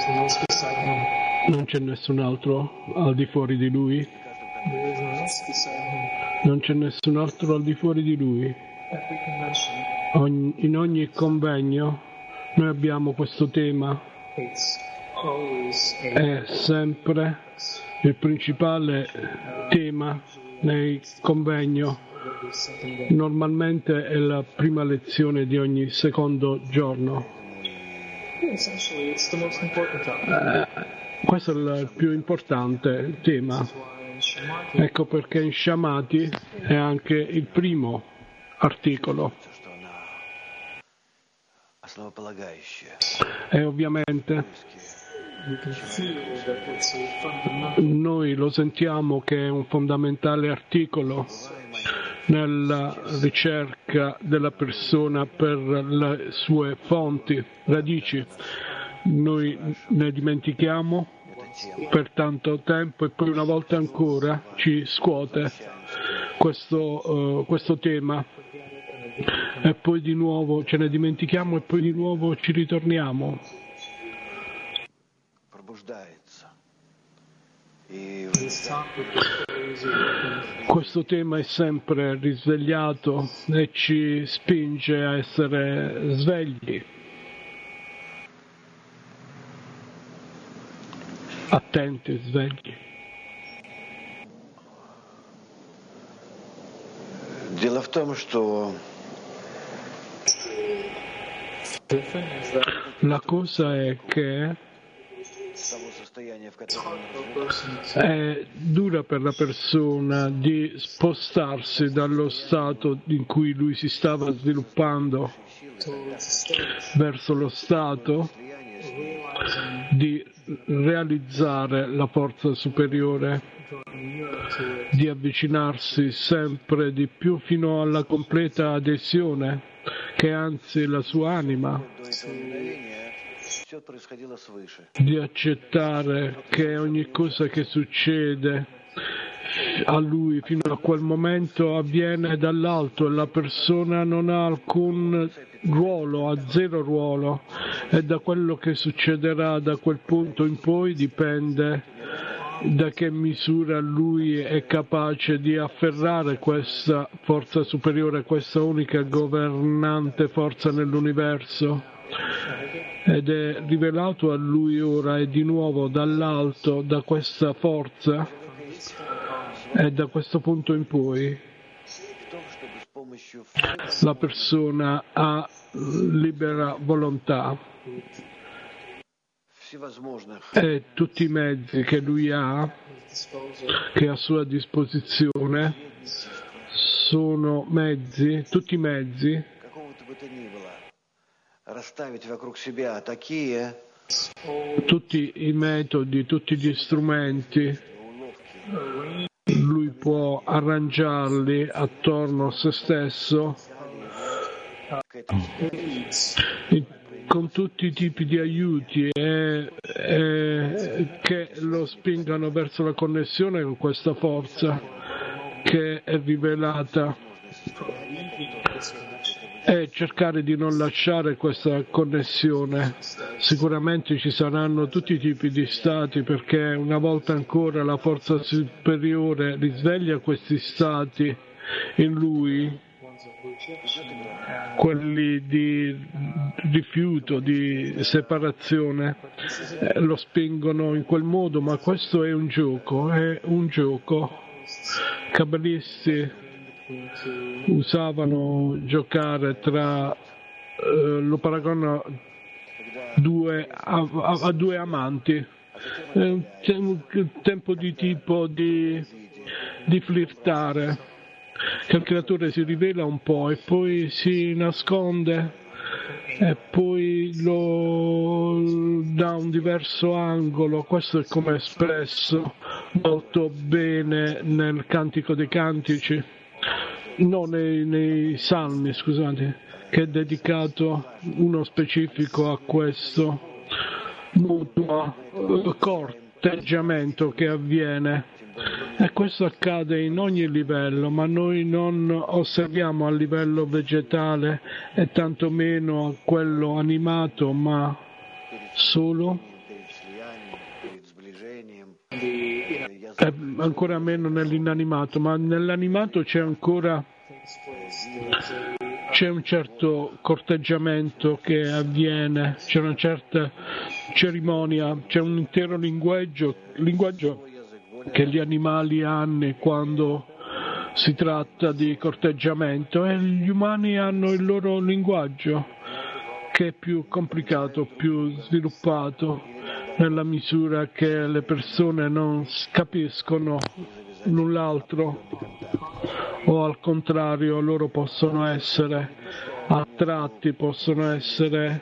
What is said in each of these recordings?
Non c'è nessun altro al di fuori di Lui. Non c'è nessun altro al di fuori di Lui. In ogni convegno noi abbiamo questo tema. È sempre il principale tema nei convegno. Normalmente è la prima lezione di ogni secondo giorno. Questo è il più importante tema. Ecco perché in Shamati è anche il primo articolo. E ovviamente noi lo sentiamo che è un fondamentale articolo nella ricerca della persona per le sue fonti, radici. Noi ne dimentichiamo per tanto tempo e poi una volta ancora ci scuote questo tema e poi di nuovo ce ne dimentichiamo e poi di nuovo ci ritorniamo. Questo tema è sempre risvegliato e ci spinge a essere svegli, attenti e svegli. Дело в том, что la cosa è che è dura per la persona di spostarsi dallo stato in cui lui si stava sviluppando verso lo stato di realizzare la forza superiore, di avvicinarsi sempre di più fino alla completa adesione, che è anzi la sua anima, di accettare che ogni cosa che succede a lui fino a quel momento avviene dall'alto e la persona non ha alcun ruolo, ha zero ruolo, e da quello che succederà da quel punto in poi dipende da che misura lui è capace di afferrare questa forza superiore, questa unica governante forza nell'universo. Ed è rivelato a lui ora e di nuovo dall'alto, da questa forza, e da questo punto in poi la persona ha libera volontà e tutti i mezzi che lui ha, che ha a sua disposizione, sono mezzi, tutti i mezzi tutti i metodi, tutti gli strumenti, lui può arrangiarli attorno a se stesso con tutti i tipi di aiuti che lo spingano verso la connessione con questa forza che è rivelata, e cercare di non lasciare questa connessione. Sicuramente ci saranno tutti i tipi di stati, perché una volta ancora la forza superiore risveglia questi stati in lui, quelli di rifiuto, di separazione, lo spingono in quel modo, ma questo è un gioco. Cabalisti usavano giocare lo paragonano a due amanti, un tempo di tipo di flirtare, che il creatore si rivela un po' e poi si nasconde e poi lo dà un diverso angolo. Questo è come è espresso molto bene nel Cantico dei Cantici, nei Salmi, scusate, che è dedicato uno specifico a questo mutuo corteggiamento che avviene, e questo accade in ogni livello, ma noi non osserviamo a livello vegetale e tantomeno a quello animato, ma solo ancora meno nell'inanimato, ma nell'animato c'è un certo corteggiamento che avviene, c'è una certa cerimonia, c'è un intero linguaggio che gli animali hanno quando si tratta di corteggiamento, e gli umani hanno il loro linguaggio che è più complicato, più sviluppato, nella misura che le persone non capiscono null'altro, o al contrario loro possono essere attratti, possono essere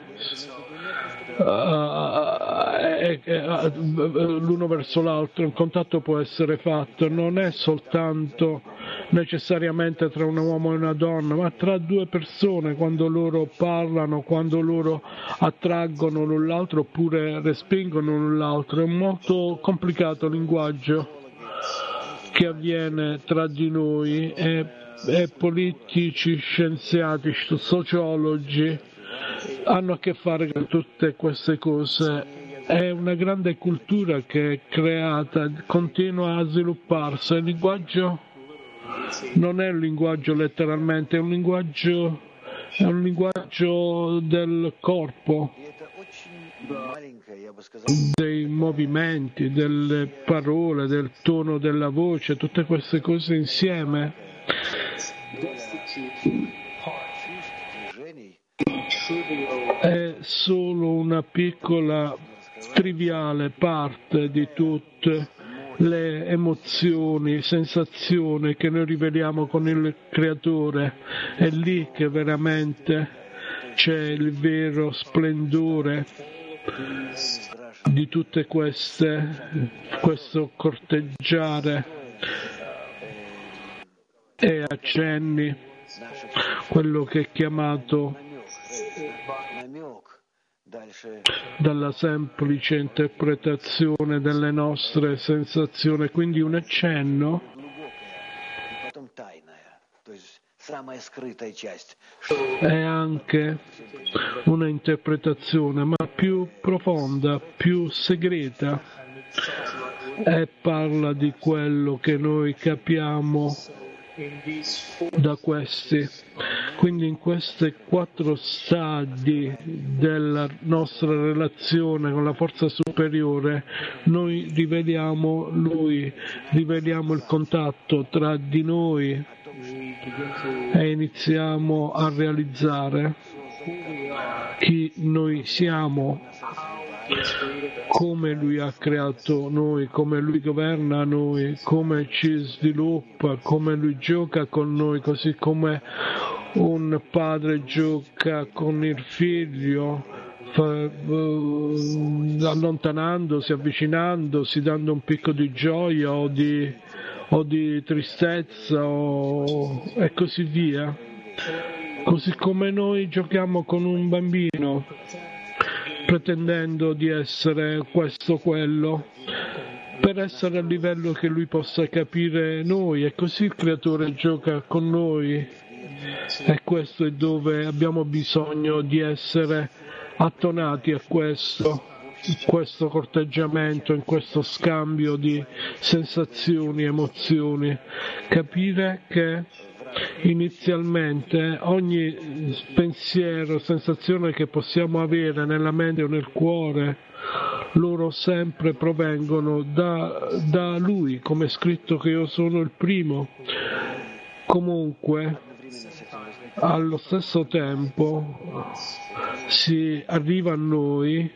l'uno verso l'altro, un contatto può essere fatto, non è soltanto necessariamente tra un uomo e una donna, ma tra due persone, quando loro parlano, quando loro attraggono l'un l'altro oppure respingono l'un l'altro. È un molto complicato linguaggio che avviene tra di noi, e politici, scienziati, sociologi hanno a che fare con tutte queste cose. È una grande cultura che è creata, continua a svilupparsi. Il linguaggio non è un linguaggio letteralmente, è un linguaggio del corpo, dei movimenti, delle parole, del tono della voce, tutte queste cose insieme. È solo una piccola, triviale parte di tutte le emozioni, sensazioni che noi riveliamo con il Creatore. È lì che veramente c'è il vero splendore di tutte questo corteggiare e accenni, quello che è chiamato dalla semplice interpretazione delle nostre sensazioni, quindi un accenno è anche una interpretazione, ma più profonda, più segreta, e parla di quello che noi capiamo da questi. Quindi in questi 4 stadi della nostra relazione con la forza superiore noi riveliamo Lui, riveliamo il contatto tra di noi e iniziamo a realizzare chi noi siamo, come Lui ha creato noi, come Lui governa noi, come ci sviluppa, come Lui gioca con noi, così come un padre gioca con il figlio, allontanandosi, avvicinandosi, dando un picco di gioia o di tristezza e così via. Così come noi giochiamo con un bambino, pretendendo di essere questo o quello, per essere al livello che lui possa capire noi, e così il Creatore gioca con noi, e questo è dove abbiamo bisogno di essere attonati a questo corteggiamento, in questo scambio di sensazioni, emozioni, capire che inizialmente ogni pensiero, sensazione che possiamo avere nella mente o nel cuore, loro sempre provengono da Lui, come è scritto che io sono il primo. Comunque, allo stesso tempo si arriva a noi,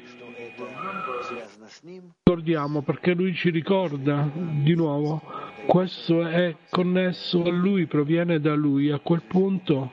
ricordiamo, perché Lui ci ricorda di nuovo, questo è connesso a Lui, proviene da Lui. A quel punto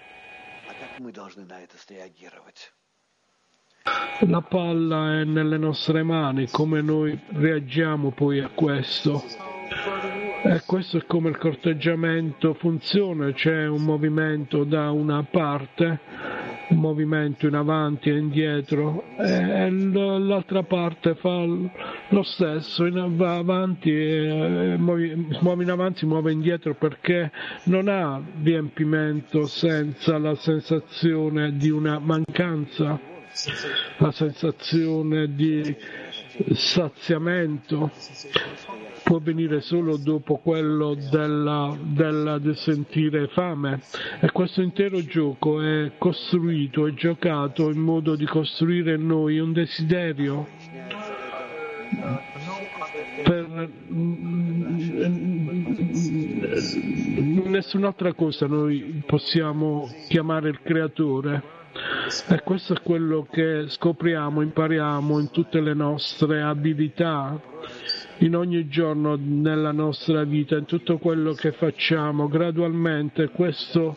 la palla è nelle nostre mani, come noi reagiamo poi a questo. E questo è come il corteggiamento funziona, c'è un movimento da una parte, un movimento in avanti e indietro, e l'altra parte fa lo stesso, va avanti, muove in avanti, muove indietro, perché non ha riempimento senza la sensazione di una mancanza, la sensazione di saziamento. può venire solo dopo quello del sentire fame, e questo intero gioco è costruito e giocato in modo di costruire in noi un desiderio per nessun'altra cosa noi possiamo chiamare il creatore, e questo è quello che scopriamo, impariamo in tutte le nostre abilità, in ogni giorno nella nostra vita, in tutto quello che facciamo. Gradualmente questo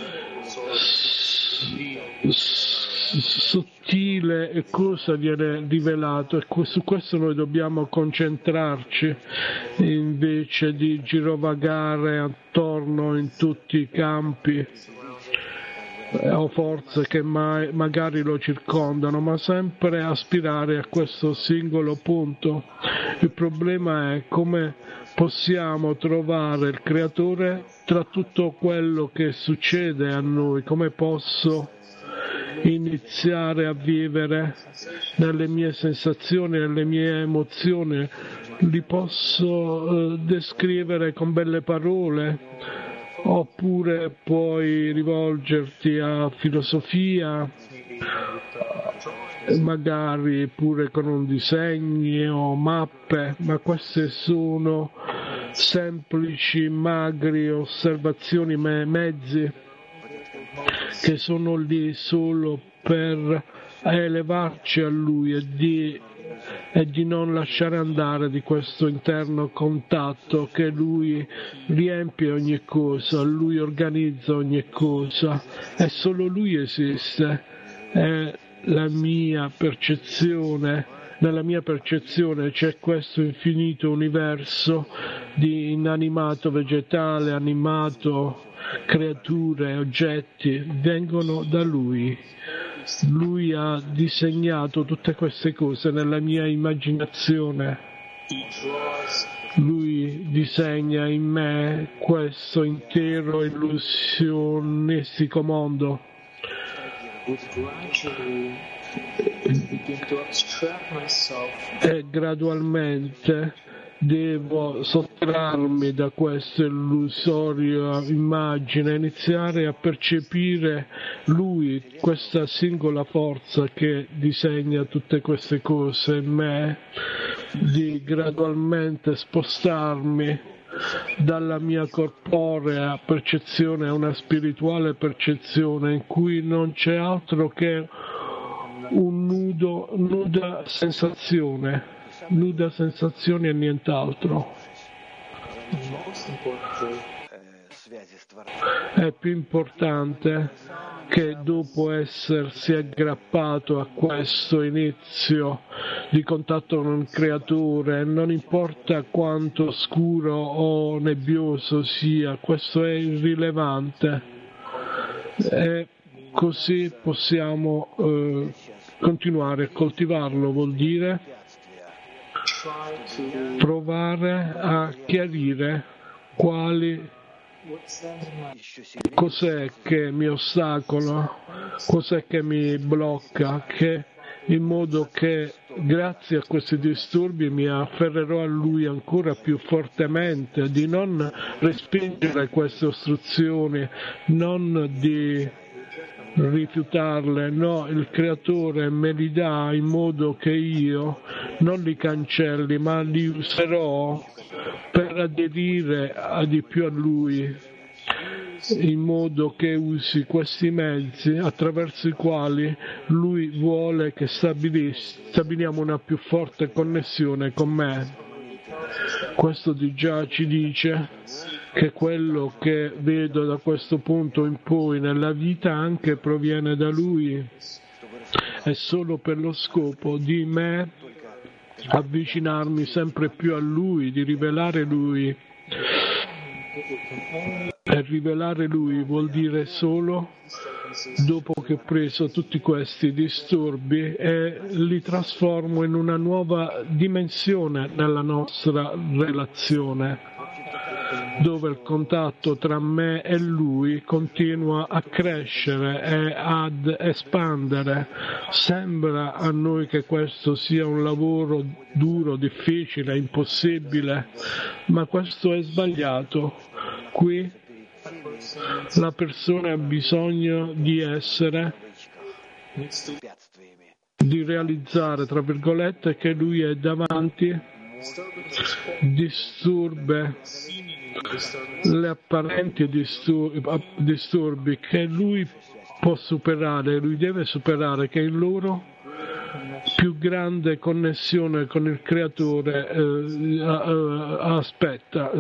sottile cosa viene rivelato, e su questo noi dobbiamo concentrarci invece di girovagare attorno in tutti i campi o forze che magari lo circondano, ma sempre aspirare a questo singolo punto. Il problema è come possiamo trovare il creatore tra tutto quello che succede a noi, come posso iniziare a vivere nelle mie sensazioni, nelle mie emozioni, li posso descrivere con belle parole, oppure puoi rivolgerti a filosofia, magari pure con un disegno o mappe, ma queste sono semplici, magri osservazioni, mezzi che sono lì solo per elevarci a Lui e di non lasciare andare di questo interno contatto che Lui riempie ogni cosa, Lui organizza ogni cosa, e solo Lui esiste. È la mia percezione, nella mia percezione c'è questo infinito universo di inanimato, vegetale, animato, creature, oggetti, vengono da Lui. Lui ha disegnato tutte queste cose nella mia immaginazione. Lui disegna in me questo intero illusionistico mondo. E gradualmente devo sottrarmi da questa illusoria immagine, iniziare a percepire Lui, questa singola forza che disegna tutte queste cose in me, di gradualmente spostarmi dalla mia corporea percezione a una spirituale percezione in cui non c'è altro che nuda sensazione e nient'altro. È più importante che dopo essersi aggrappato a questo inizio di contatto con il creatore, non importa quanto scuro o nebbioso sia, questo è irrilevante, e così possiamo continuare a coltivarlo. Vuol dire provare a chiarire cos'è che mi ostacola, cos'è che mi blocca, in modo che grazie a questi disturbi mi afferrerò a Lui ancora più fortemente, di non respingere queste ostruzioni, non di rifiutarle, no, il creatore me li dà in modo che io non li cancelli, ma li userò per aderire di più a Lui, in modo che usi questi mezzi attraverso i quali Lui vuole che stabiliamo una più forte connessione con me. Questo di già ci dice che quello che vedo da questo punto in poi nella vita anche proviene da Lui, è solo per lo scopo di me avvicinarmi sempre più a Lui, di rivelare Lui. E rivelare Lui vuol dire solo dopo che ho preso tutti questi disturbi e li trasformo in una nuova dimensione nella nostra relazione. dove il contatto tra me e lui continua a crescere e ad espandere. Sembra a noi che questo sia un lavoro duro, difficile, impossibile, ma questo è sbagliato. Qui la persona ha bisogno di realizzare, tra virgolette, che lui è davanti le apparenti disturbi che lui può superare, lui deve superare, che in loro più grande connessione con il creatore aspetta.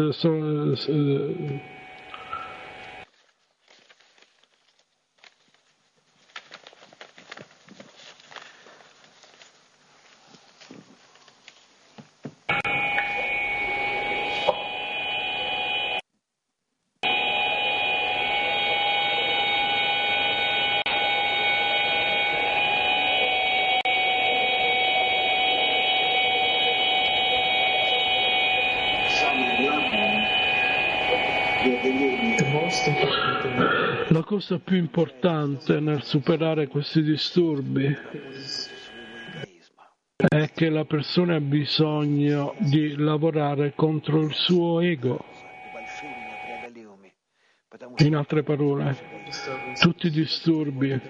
La cosa più importante nel superare questi disturbi è che la persona ha bisogno di lavorare contro il suo ego. In altre parole, tutti i disturbi,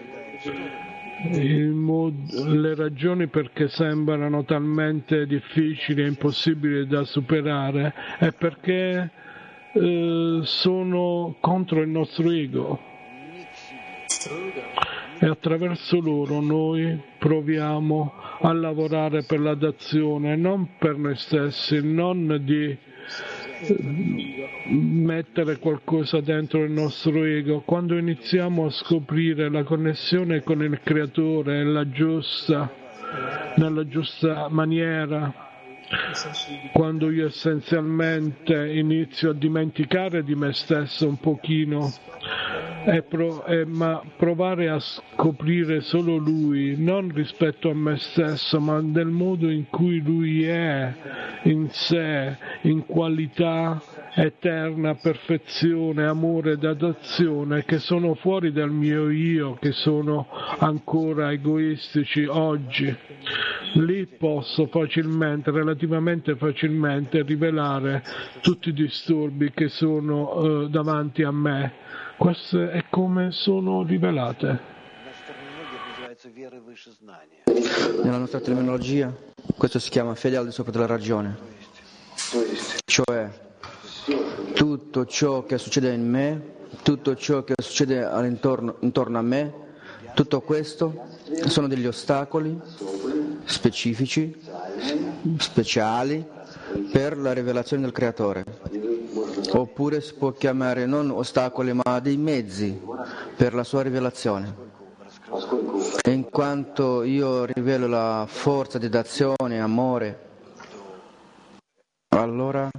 le ragioni perché sembrano talmente difficili e impossibili da superare è perché sono contro il nostro ego. E attraverso loro noi proviamo a lavorare per l'adazione, non per noi stessi, non di mettere qualcosa dentro il nostro ego. Quando iniziamo a scoprire la connessione con il Creatore nella giusta maniera, quando io essenzialmente inizio a dimenticare di me stesso un pochino, ma provare a scoprire solo Lui, non rispetto a me stesso, ma del modo in cui Lui è in sé, in qualità eterna, perfezione, amore ed adozione, che sono fuori dal mio io, che sono ancora egoistici oggi. Lì posso relativamente facilmente, rivelare tutti i disturbi che sono davanti a me. Queste è come sono rivelate. Nella nostra terminologia questo si chiama fede al di sopra della ragione, cioè tutto ciò che succede in me, tutto ciò che succede intorno a me, tutto questo sono degli ostacoli specifici, speciali per la rivelazione del Creatore. Oppure si può chiamare non ostacoli ma dei mezzi per la sua rivelazione. E in quanto io rivelo la forza di d'azione, amore, allora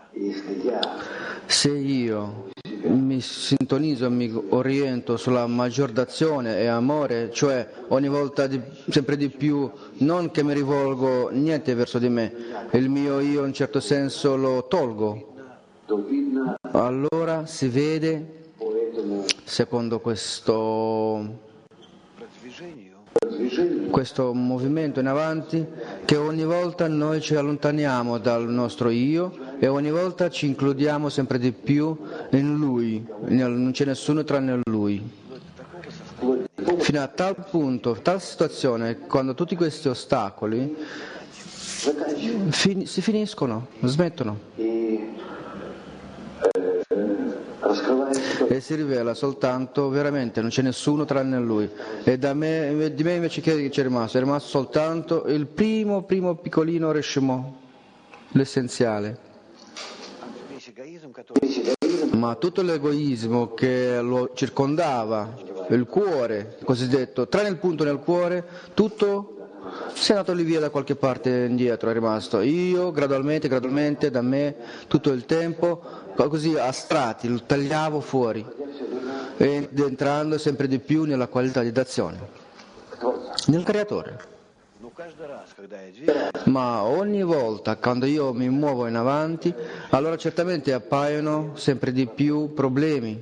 se io mi sintonizzo, mi oriento sulla maggior d'azione e amore, cioè ogni volta sempre di più, non che mi rivolgo niente verso di me, il mio io in un certo senso lo tolgo, allora si vede, secondo questo movimento in avanti, che ogni volta noi ci allontaniamo dal nostro io e ogni volta ci includiamo sempre di più in Lui, non c'è nessuno tranne Lui. Fino a tal punto, tal situazione, quando tutti questi ostacoli si finiscono, smettono. E si rivela soltanto, veramente non c'è nessuno tranne Lui, e di me invece che c'è rimasto? È rimasto soltanto il primo piccolino Reshmo, l'essenziale. Ma tutto l'egoismo che lo circondava, il cuore cosiddetto, tranne il punto nel cuore, tutto si è andato lì via da qualche parte indietro, è rimasto io gradualmente da me tutto il tempo, così a strati, lo tagliavo fuori, ed entrando sempre di più nella qualità di d'azione, nel Creatore. Ma ogni volta quando io mi muovo in avanti, allora certamente appaiono sempre di più problemi.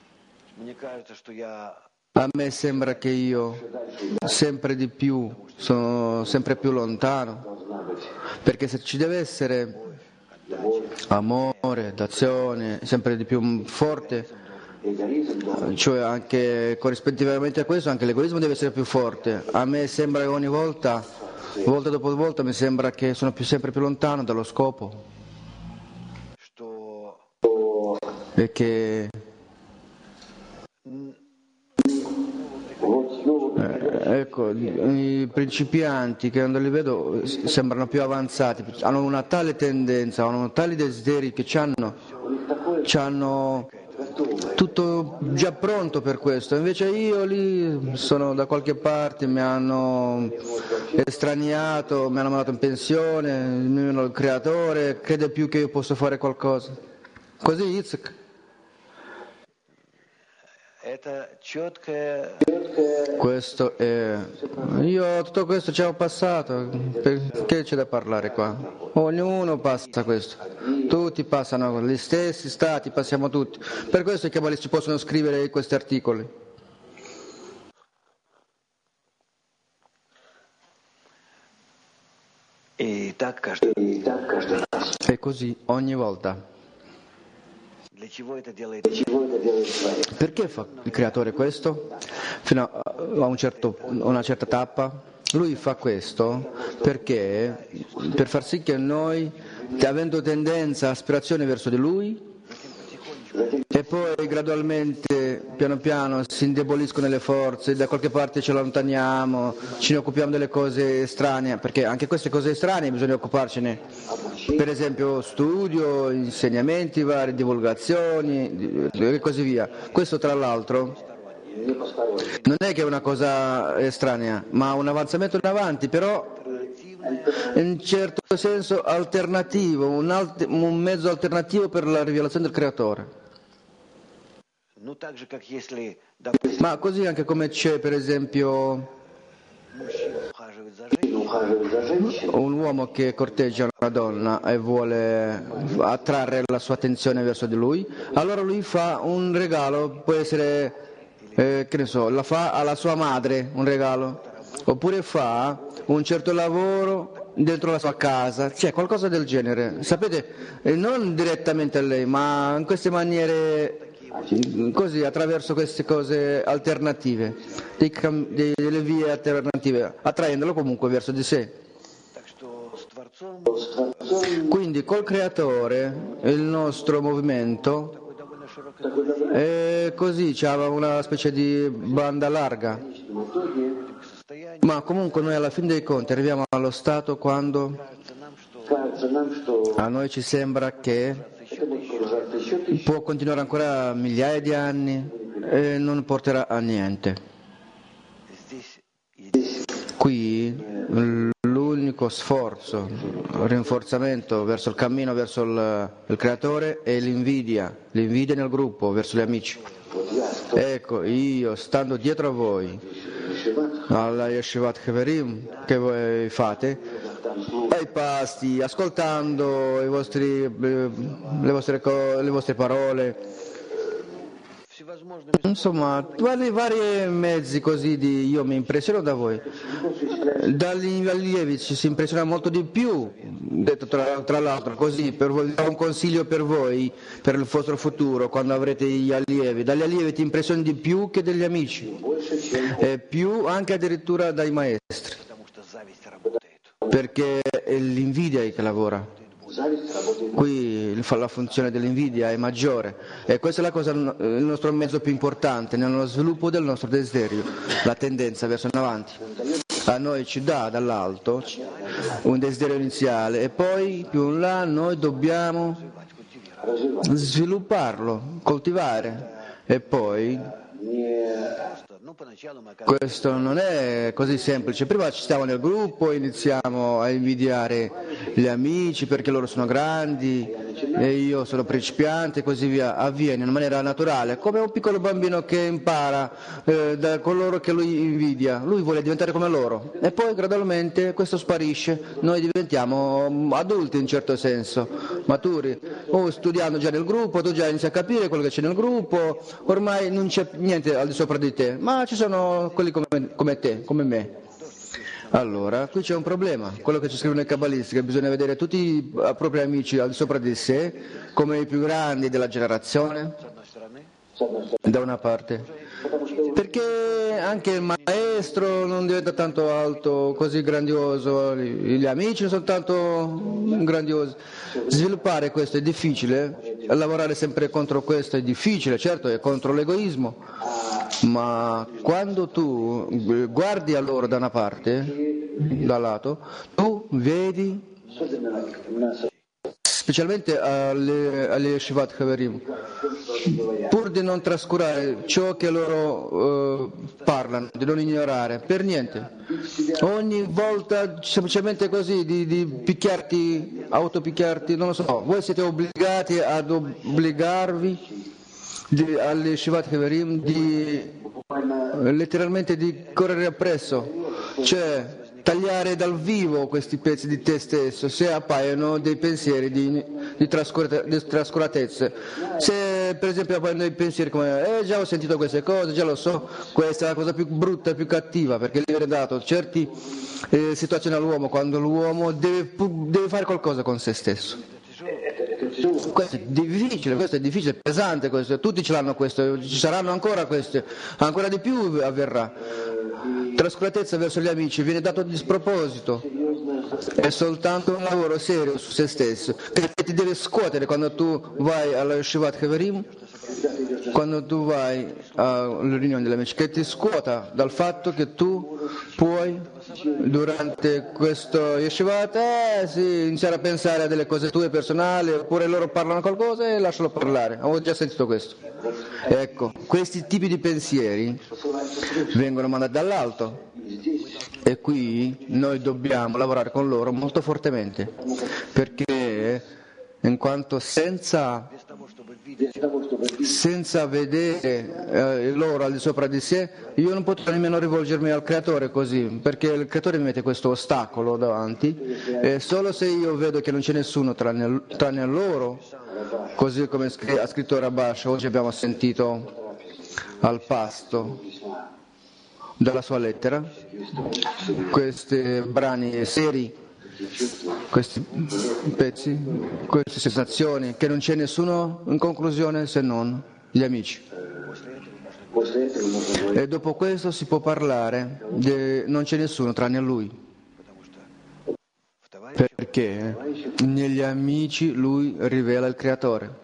A me sembra che io sempre di più sono sempre più lontano, perché se ci deve essere amore, d'azione, sempre di più forte, cioè anche corrispettivamente a questo anche l'egoismo deve essere più forte. A me sembra che ogni volta dopo volta mi sembra che sono sempre più lontano dallo scopo e che ecco, i principianti che quando li vedo sembrano più avanzati, hanno una tale tendenza, hanno tali desideri che c'hanno tutto già pronto per questo, invece io lì sono da qualche parte, mi hanno estraniato, mi hanno mandato in pensione, il creatore crede più che io posso fare qualcosa. Così Yitzhak. Questo è... Io tutto questo ci ho passato, perché c'è da parlare qua? Ognuno passa questo, tutti passano, gli stessi stati passiamo tutti, per questo i cabalisti possono scrivere questi articoli. E così ogni volta. Perché fa il creatore questo? Fino a una certa tappa? Lui fa questo perché per far sì che noi, avendo tendenza, aspirazione verso di lui, e poi gradualmente, piano piano, si indeboliscono le forze, da qualche parte ci allontaniamo, ci ne occupiamo delle cose estranee, perché anche queste cose estranee bisogna occuparcene, per esempio studio, insegnamenti vari, divulgazioni e così via. Questo tra l'altro non è che è una cosa estranea, ma un avanzamento in avanti, però in un certo senso alternativo, un mezzo alternativo per la rivelazione del creatore. Ma così anche come c'è per esempio un uomo che corteggia una donna e vuole attrarre la sua attenzione verso di lui, allora lui fa un regalo, può essere, che ne so, la fa alla sua madre un regalo, oppure fa un certo lavoro dentro la sua casa, cioè qualcosa del genere, sapete, non direttamente a lei, ma in queste maniere così, attraverso queste cose alternative, delle vie alternative, attraendolo comunque verso di sé. Quindi col creatore il nostro movimento è così, c'è una specie di banda larga, ma comunque noi alla fine dei conti arriviamo allo stato quando a noi ci sembra che può continuare ancora migliaia di anni e non porterà a niente. Qui l'unico sforzo, rinforzamento verso il cammino, verso il creatore è l'invidia nel gruppo, verso gli amici. Ecco, io stando dietro a voi, alla Yeshivat Heverim che voi fate, ai pasti, ascoltando le vostre parole, insomma vari mezzi così io mi impressiono da voi, dagli allievi ci si impressiona molto di più, detto tra l'altro così, per un consiglio per voi, per il vostro futuro, quando avrete gli allievi, dagli allievi ti impressioni di più che degli amici, e più anche addirittura dai maestri, perché è l'invidia che lavora. Qui la funzione dell'invidia è maggiore e questa è la cosa, il nostro mezzo più importante nello sviluppo del nostro desiderio, la tendenza verso in avanti. A noi ci dà dall'alto un desiderio iniziale e poi più in là noi dobbiamo svilupparlo, coltivare e poi questo non è così semplice. Prima ci stiamo nel gruppo, iniziamo a invidiare gli amici perché loro sono grandi e io sono principiante e così via, avviene in maniera naturale, come un piccolo bambino che impara da coloro che lui invidia, lui vuole diventare come loro e poi gradualmente questo sparisce, noi diventiamo adulti in un certo senso, maturi, studiando già nel gruppo, tu già inizi a capire quello che c'è nel gruppo, ormai non c'è niente al di sopra di te, ma ci sono quelli come te, come me. Allora, qui c'è un problema, quello che ci scrive nel Kabbalistica, bisogna vedere tutti i propri amici al di sopra di sé come i più grandi della generazione, da una parte, perché anche il maestro non diventa tanto alto, così grandioso, gli amici non sono tanto grandiosi. Sviluppare questo è difficile, lavorare sempre contro questo è difficile, certo è contro l'egoismo, ma quando tu guardi a loro da una parte, da lato, tu vedi, specialmente alle Shivat Haverim, pur di non trascurare ciò che loro parlano, di non ignorare, per niente. Ogni volta semplicemente così di picchiarti, autopicchiarti, non lo so, voi siete obbligati ad obbligarvi alle Shivat Haverim letteralmente di correre appresso, cioè tagliare dal vivo questi pezzi di te stesso se appaiono dei pensieri di trascuratezze. Se per esempio appaiono dei pensieri come già ho sentito queste cose, già lo so, questa è la cosa più brutta e più cattiva, perché gli viene dato certe situazioni all'uomo quando l'uomo deve fare qualcosa con se stesso. Questo è difficile, pesante questo, tutti ce l'hanno questo, ci saranno ancora queste, ancora di più avverrà. Trascuratezza verso gli amici viene dato di sproposito, è soltanto un lavoro serio su se stesso, che ti deve scuotere quando tu vai alla Shivat Haverim, quando tu vai alle riunioni degli amici, che ti scuota dal fatto che tu puoi durante questo Yeshivat iniziare a pensare a delle cose tue personali, oppure loro parlano qualcosa e lascialo parlare. Ho già sentito questo. Ecco, questi tipi di pensieri vengono mandati dall'alto e qui noi dobbiamo lavorare con loro molto fortemente, perché in quanto senza vedere loro al di sopra di sé, io non potrò nemmeno rivolgermi al creatore così, perché il creatore mi mette questo ostacolo davanti e solo se io vedo che non c'è nessuno tranne loro, così come ha scritto Rabash, oggi abbiamo sentito al pasto dalla sua lettera, questi brani seri, questi pezzi, queste sensazioni, che non c'è nessuno in conclusione se non gli amici. E dopo questo si può parlare non c'è nessuno tranne lui, perché negli amici lui rivela il creatore.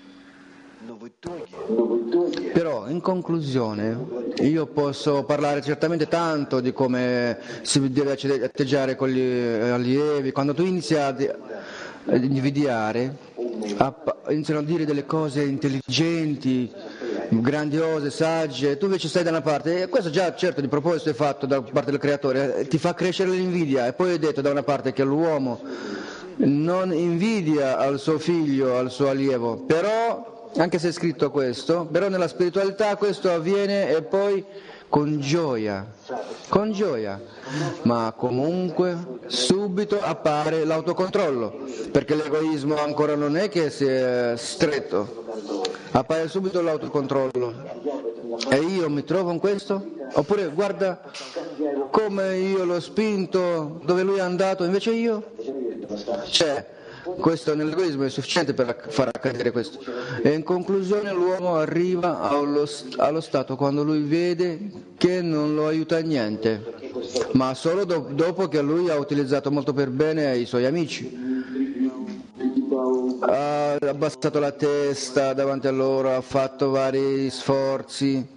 Però in conclusione io posso parlare certamente tanto di come si deve atteggiare con gli allievi. Quando tu inizi a invidiare, iniziano a dire delle cose intelligenti, grandiose, sagge, tu invece stai da una parte, e questo già certo di proposito è fatto da parte del creatore, ti fa crescere l'invidia, e poi è detto da una parte che l'uomo non invidia al suo figlio, al suo allievo, però anche se è scritto questo, però nella spiritualità questo avviene e poi con gioia, ma comunque subito appare l'autocontrollo, perché l'egoismo ancora non è che si è stretto, appare subito l'autocontrollo. E io mi trovo in questo? Oppure guarda come io l'ho spinto, dove lui è andato, invece io? Questo nell'egoismo è sufficiente per far accadere questo. E in conclusione l'uomo arriva allo stato quando lui vede che non lo aiuta a niente, ma solo dopo che lui ha utilizzato molto per bene i suoi amici. Ha abbassato la testa davanti a loro, ha fatto vari sforzi,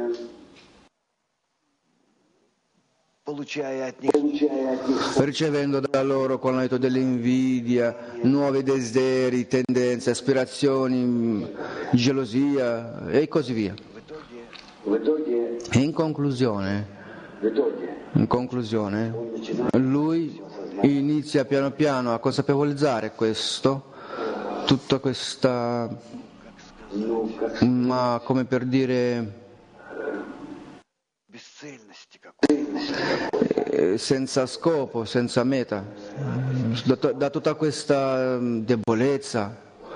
ricevendo da loro con l'aiuto dell'invidia nuovi desideri, tendenze, aspirazioni, gelosia e così via. E in conclusione, lui inizia piano piano a consapevolizzare questo, tutta questa, ma come per dire, senza scopo, senza meta, da tutta questa debolezza,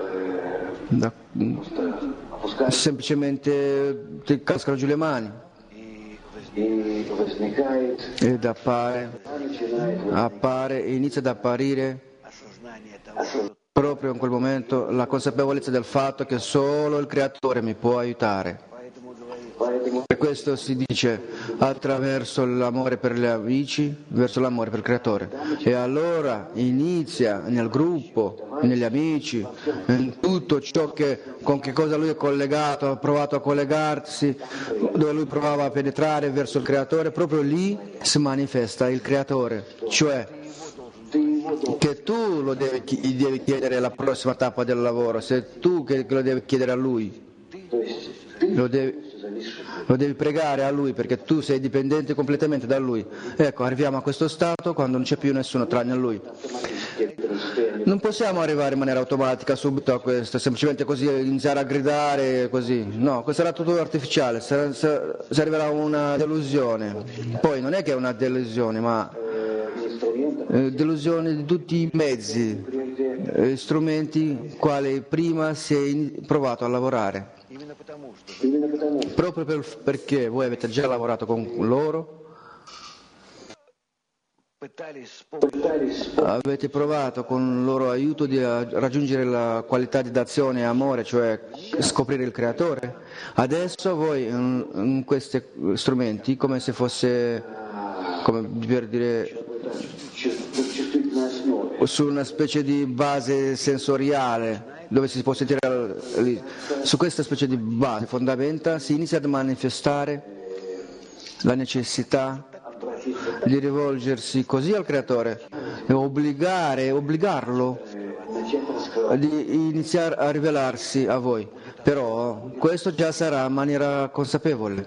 semplicemente ti cascano giù le mani ed inizia ad apparire proprio in quel momento la consapevolezza del fatto che solo il Creatore mi può aiutare. E questo si dice attraverso l'amore per gli amici, verso l'amore per il Creatore. E allora inizia nel gruppo, negli amici, in tutto ciò con che cosa lui è collegato, ha provato a collegarsi, dove lui provava a penetrare verso il Creatore, proprio lì si manifesta il Creatore, cioè che tu gli devi chiedere la prossima tappa del lavoro, sei tu che lo devi chiedere a lui, lo devi pregare a lui perché tu sei dipendente completamente da lui. Ecco, arriviamo a questo stato quando non c'è più nessuno tranne lui. Non possiamo arrivare in maniera automatica subito a questo, semplicemente così iniziare a gridare così. No, questo sarà tutto artificiale, si arriverà a una delusione. Poi non è che è una delusione, ma delusione di tutti i mezzi, strumenti quali prima si è provato a lavorare. Proprio perché voi avete già lavorato con loro, avete provato con il loro aiuto di raggiungere la qualità di d'azione e amore, cioè scoprire il Creatore. Adesso voi in questi strumenti, come se fosse, come per dire, su una specie di base sensoriale, dove si può sentire su questa specie di base fondamenta si inizia ad manifestare la necessità di rivolgersi così al Creatore e obbligarlo di iniziare a rivelarsi a voi. Però questo già sarà in maniera consapevole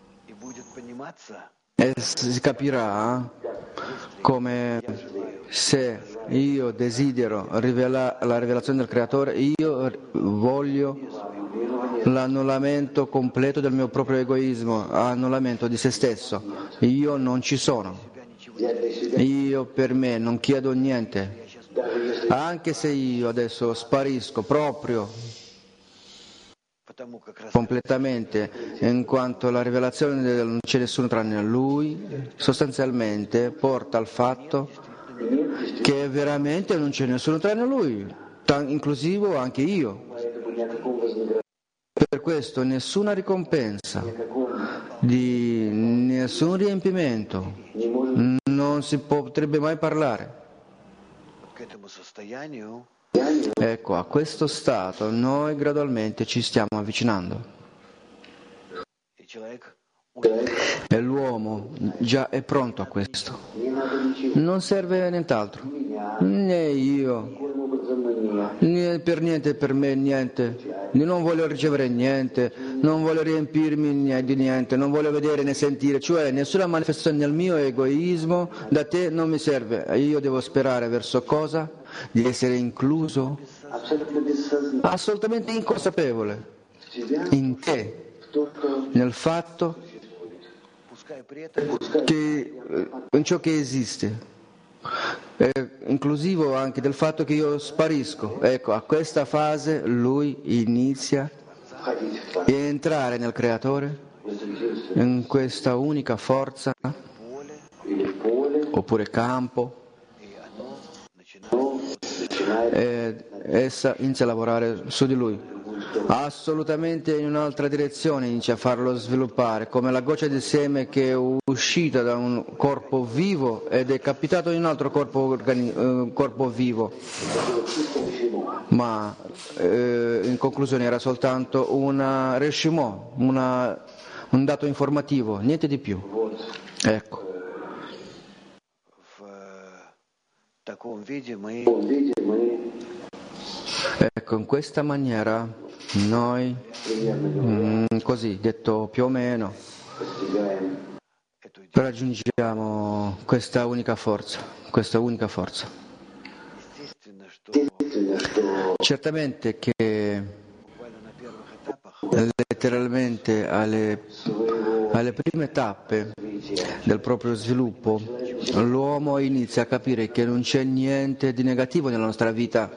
e si capirà come se io desidero la rivelazione del Creatore, io voglio l'annullamento completo del mio proprio egoismo, annullamento di se stesso. Io non ci sono, io per me non chiedo niente, anche se io adesso sparisco proprio completamente, in quanto la rivelazione del non c'è nessuno tranne lui sostanzialmente porta al fatto che veramente non c'è nessuno tranne lui, inclusivo anche io. Per questo nessuna ricompensa, di nessun riempimento, non si potrebbe mai parlare. Ecco, a questo stato noi gradualmente ci stiamo avvicinando. E l'uomo già è pronto a questo. Non serve nient'altro, né io, né per niente per me niente. Non voglio ricevere niente, non voglio riempirmi di niente, non voglio vedere né sentire, cioè nessuna manifestazione del mio egoismo da te non mi serve. Io devo sperare verso cosa? Di essere incluso? Assolutamente inconsapevole in te, nel fatto che in ciò che esiste, inclusivo anche del fatto che io sparisco. Ecco, a questa fase lui inizia a entrare nel Creatore, in questa unica forza, oppure campo, e essa inizia a lavorare su di lui. Assolutamente in un'altra direzione inizia a farlo sviluppare, come la goccia di seme che è uscita da un corpo vivo ed è capitato in un altro corpo vivo, ma in conclusione era soltanto una reshimo, un dato informativo, niente di più. Ecco. Ecco, in questa maniera noi, così detto più o meno, raggiungiamo questa unica forza, Certamente che letteralmente alle prime tappe del proprio sviluppo l'uomo inizia a capire che non c'è niente di negativo nella nostra vita,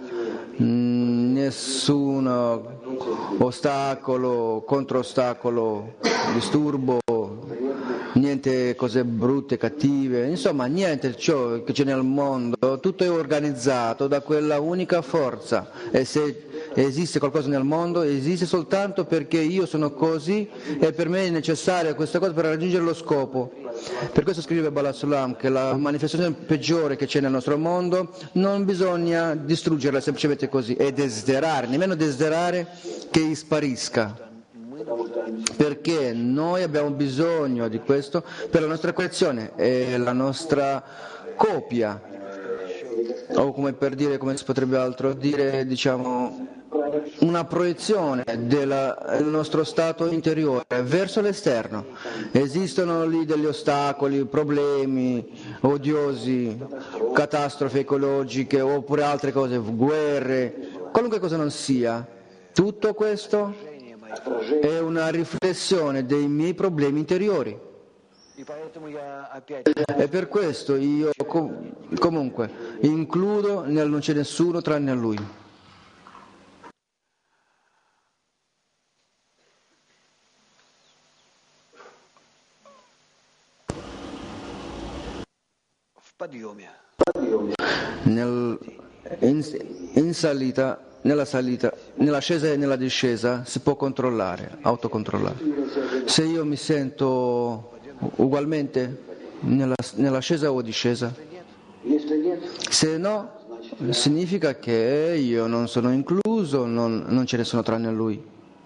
nessun ostacolo, controostacolo, disturbo, niente cose brutte, cattive, insomma niente ciò che c'è nel mondo, tutto è organizzato da quella unica forza, e se esiste qualcosa nel mondo esiste soltanto perché io sono così e per me è necessaria questa cosa per raggiungere lo scopo. Per questo scrive Bala Sulam che la manifestazione peggiore che c'è nel nostro mondo non bisogna distruggerla semplicemente così e desiderare, nemmeno desiderare che sparisca, perché noi abbiamo bisogno di questo per la nostra creazione e la nostra copia, o come per dire, come si potrebbe altro dire, diciamo una proiezione del nostro stato interiore verso l'esterno. Esistono lì degli ostacoli, problemi odiosi, catastrofi ecologiche oppure altre cose, guerre, qualunque cosa non sia, tutto questo è una riflessione dei miei problemi interiori. E per questo io comunque includo nel non c'è nessuno tranne lui. In salita, nell'ascesa e nella discesa si può controllare, autocontrollare. Se io mi sento ugualmente nell'ascesa o discesa, se no significa che io non sono incluso, non ce ne sono tranne lui.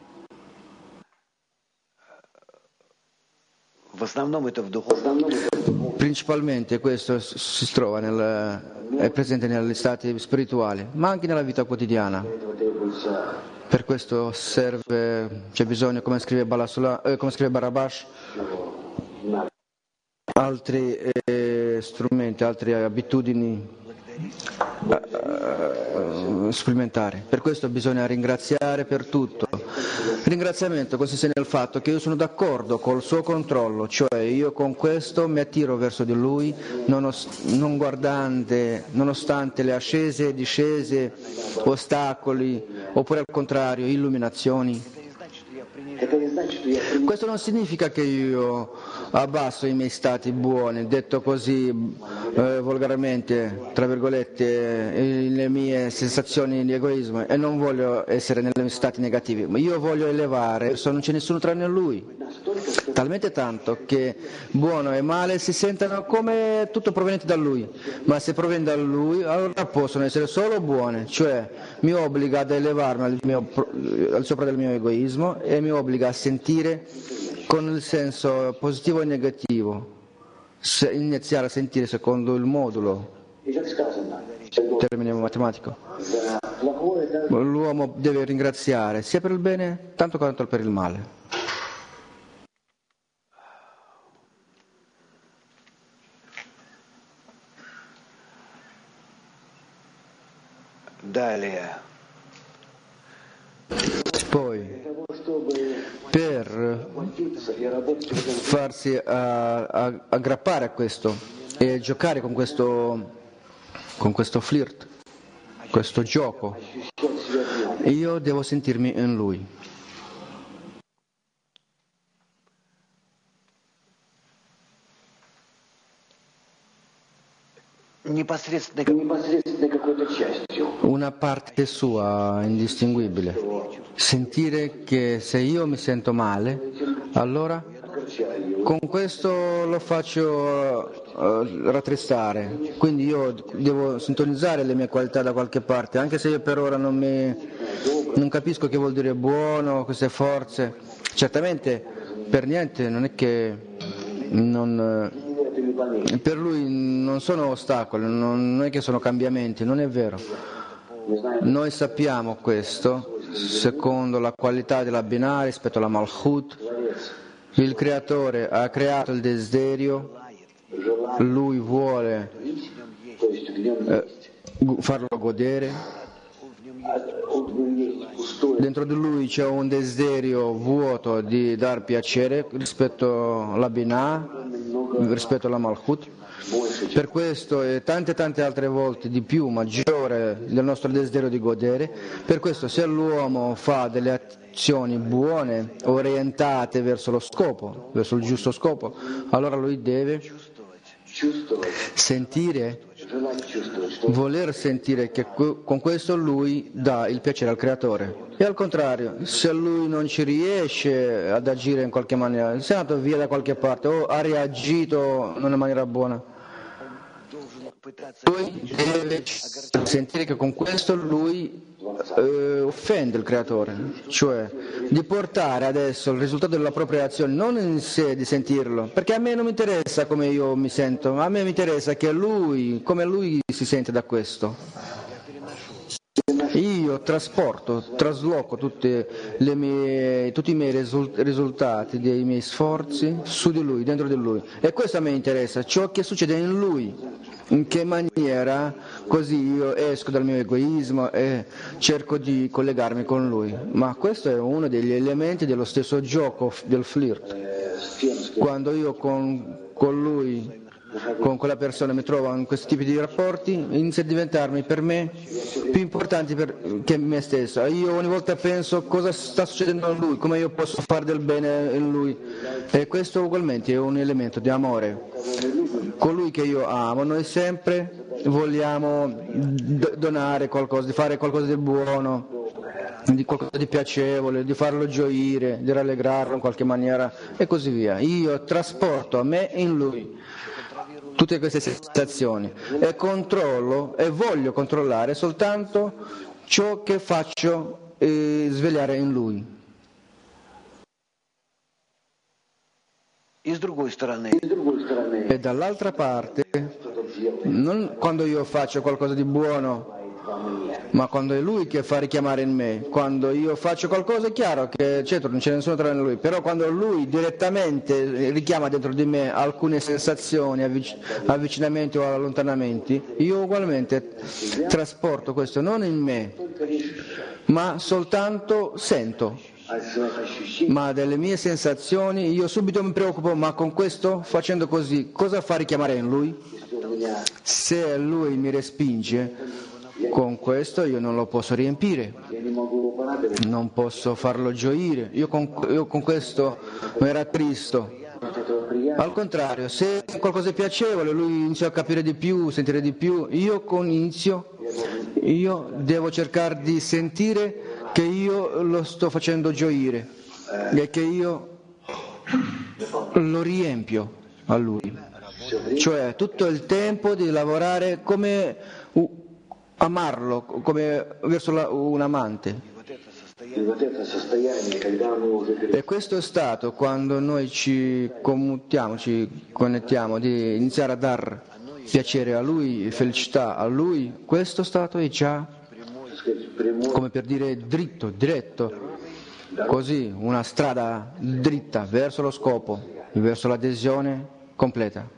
Principalmente questo si trova è presente negli stati spirituali, ma anche nella vita quotidiana. Per questo c'è bisogno, come scrive Barabash, altri strumenti, altre abitudini supplementari. Per questo bisogna ringraziare per tutto. Il ringraziamento consiste nel fatto che io sono d'accordo col suo controllo, cioè io con questo mi attiro verso di lui nonostante le ascese, discese, ostacoli oppure al contrario illuminazioni. Questo non significa che io abbasso i miei stati buoni, detto così volgarmente, tra virgolette, le mie sensazioni di egoismo, e non voglio essere negli stati negativi, ma io voglio elevare, non c'è nessuno tranne lui, talmente tanto che buono e male si sentono come tutto proveniente da lui, ma se proviene da lui allora possono essere solo buone, cioè mi obbliga ad elevarmi al sopra del mio egoismo e mi obbliga a sentire con il senso positivo e negativo, iniziare a sentire secondo il modulo, termine matematico. L'uomo deve ringraziare sia per il bene tanto quanto per il male. Poi, per farsi aggrappare a questo e giocare con questo flirt, questo gioco, io devo sentirmi in lui. Una parte sua indistinguibile, sentire che se io mi sento male, allora con questo lo faccio rattristare, quindi io devo sintonizzare le mie qualità da qualche parte, anche se io per ora non capisco che vuol dire buono, queste forze. Certamente per niente non è che per lui non sono ostacoli, non è che sono cambiamenti, non è vero. Noi sappiamo questo, secondo la qualità della Binah rispetto alla Malchut, il Creatore ha creato il desiderio, lui vuole farlo godere dentro di lui c'è un desiderio vuoto di dar piacere rispetto alla Binah, rispetto alla Malchut. Per questo e tante altre volte di più maggiore del nostro desiderio di godere. Per questo se l'uomo fa delle azioni buone orientate verso lo scopo, verso il giusto scopo, allora lui deve sentire, voler sentire che con questo lui dà il piacere al creatore. E al contrario, se lui non ci riesce ad agire in qualche maniera, se è andato via da qualche parte o ha reagito in una maniera buona, lui deve sentire che con questo lui offende il creatore, cioè di portare adesso il risultato della propria azione non in sé di sentirlo, perché a me non mi interessa come io mi sento, a me mi interessa che lui, come lui si sente da questo. Io trasloco tutti i miei risultati dei miei sforzi su di lui, dentro di lui, e questo a me interessa, ciò che succede in lui, in che maniera così io esco dal mio egoismo e cerco di collegarmi con lui. Ma questo è uno degli elementi dello stesso gioco del flirt. Quando io con lui, con quella persona mi trovo in questi tipi di rapporti, inizia a diventarmi per me più importanti che me stesso. Io ogni volta penso cosa sta succedendo in lui, come io posso fare del bene in lui, e questo ugualmente è un elemento di amore. Colui che io amo, noi sempre vogliamo donare qualcosa, di fare qualcosa di buono, di qualcosa di piacevole, di farlo gioire, di rallegrarlo in qualche maniera e così via. Io trasporto a me e in lui tutte queste sensazioni e controllo e voglio controllare soltanto ciò che faccio svegliare in lui. E dall'altra parte, non quando io faccio qualcosa di buono, ma quando è lui che fa richiamare in me. Quando io faccio qualcosa è chiaro che certo non c'è nessuno tranne lui, però quando lui direttamente richiama dentro di me alcune sensazioni, avvicinamenti o allontanamenti, io ugualmente trasporto questo non in me, ma soltanto sento. Ma delle mie sensazioni io subito mi preoccupo, ma con questo, facendo così, cosa fa richiamare in lui? Se lui mi respinge, con questo io non lo posso riempire, non posso farlo gioire, io con questo mi rattristo. Al contrario, se qualcosa è piacevole, lui inizia a capire di più, sentire di più, io devo cercare di sentire che io lo sto facendo gioire e che io lo riempio a lui, cioè tutto il tempo di lavorare come amarlo, come verso un amante. E questo stato, quando noi ci commutiamo, ci connettiamo, di iniziare a dar piacere a lui, felicità a lui, questo stato è già, come per dire, diretto, così, una strada dritta verso lo scopo, verso l'adesione completa.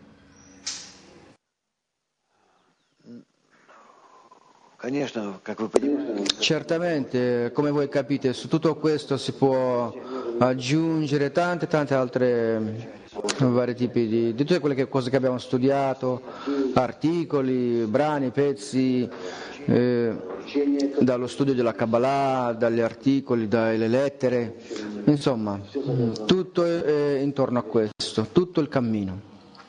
Certamente, come voi capite, su tutto questo si può aggiungere tante altre vari tipi di tutte quelle cose che abbiamo studiato, articoli, brani, pezzi, dallo studio della Kabbalah, dagli articoli, dalle lettere, insomma, tutto è intorno a questo, tutto il cammino.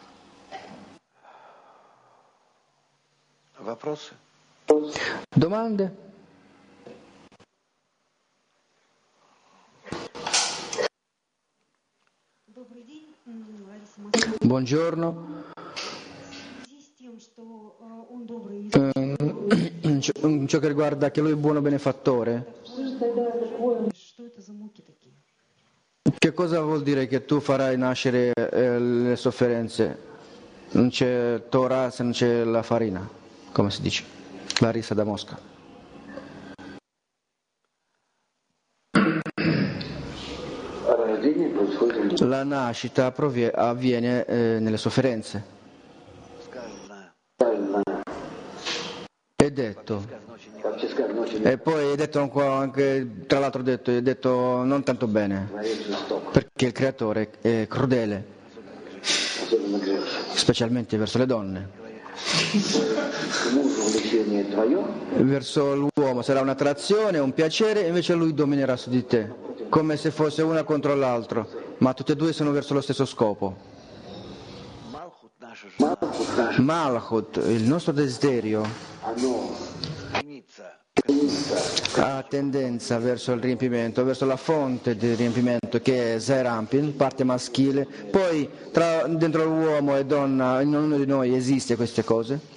Domande? Buongiorno. Ciò che riguarda che lui è buono benefattore, che cosa vuol dire che tu farai nascere le sofferenze? Non c'è Torah se non c'è la farina, come si dice, la risa da Mosca. La nascita avviene nelle sofferenze. è detto, e poi è detto anche, tra l'altro è detto non tanto bene, perché il creatore è crudele, specialmente verso le donne. Verso l'uomo sarà un'attrazione, un piacere, invece lui dominerà su di te, come se fosse una contro l'altro, ma tutte e due sono verso lo stesso scopo. Malchut, il nostro desiderio, ha tendenza verso il riempimento, verso la fonte di riempimento che è Zerampin, parte maschile, poi dentro l'uomo e donna, in ognuno di noi esiste queste cose.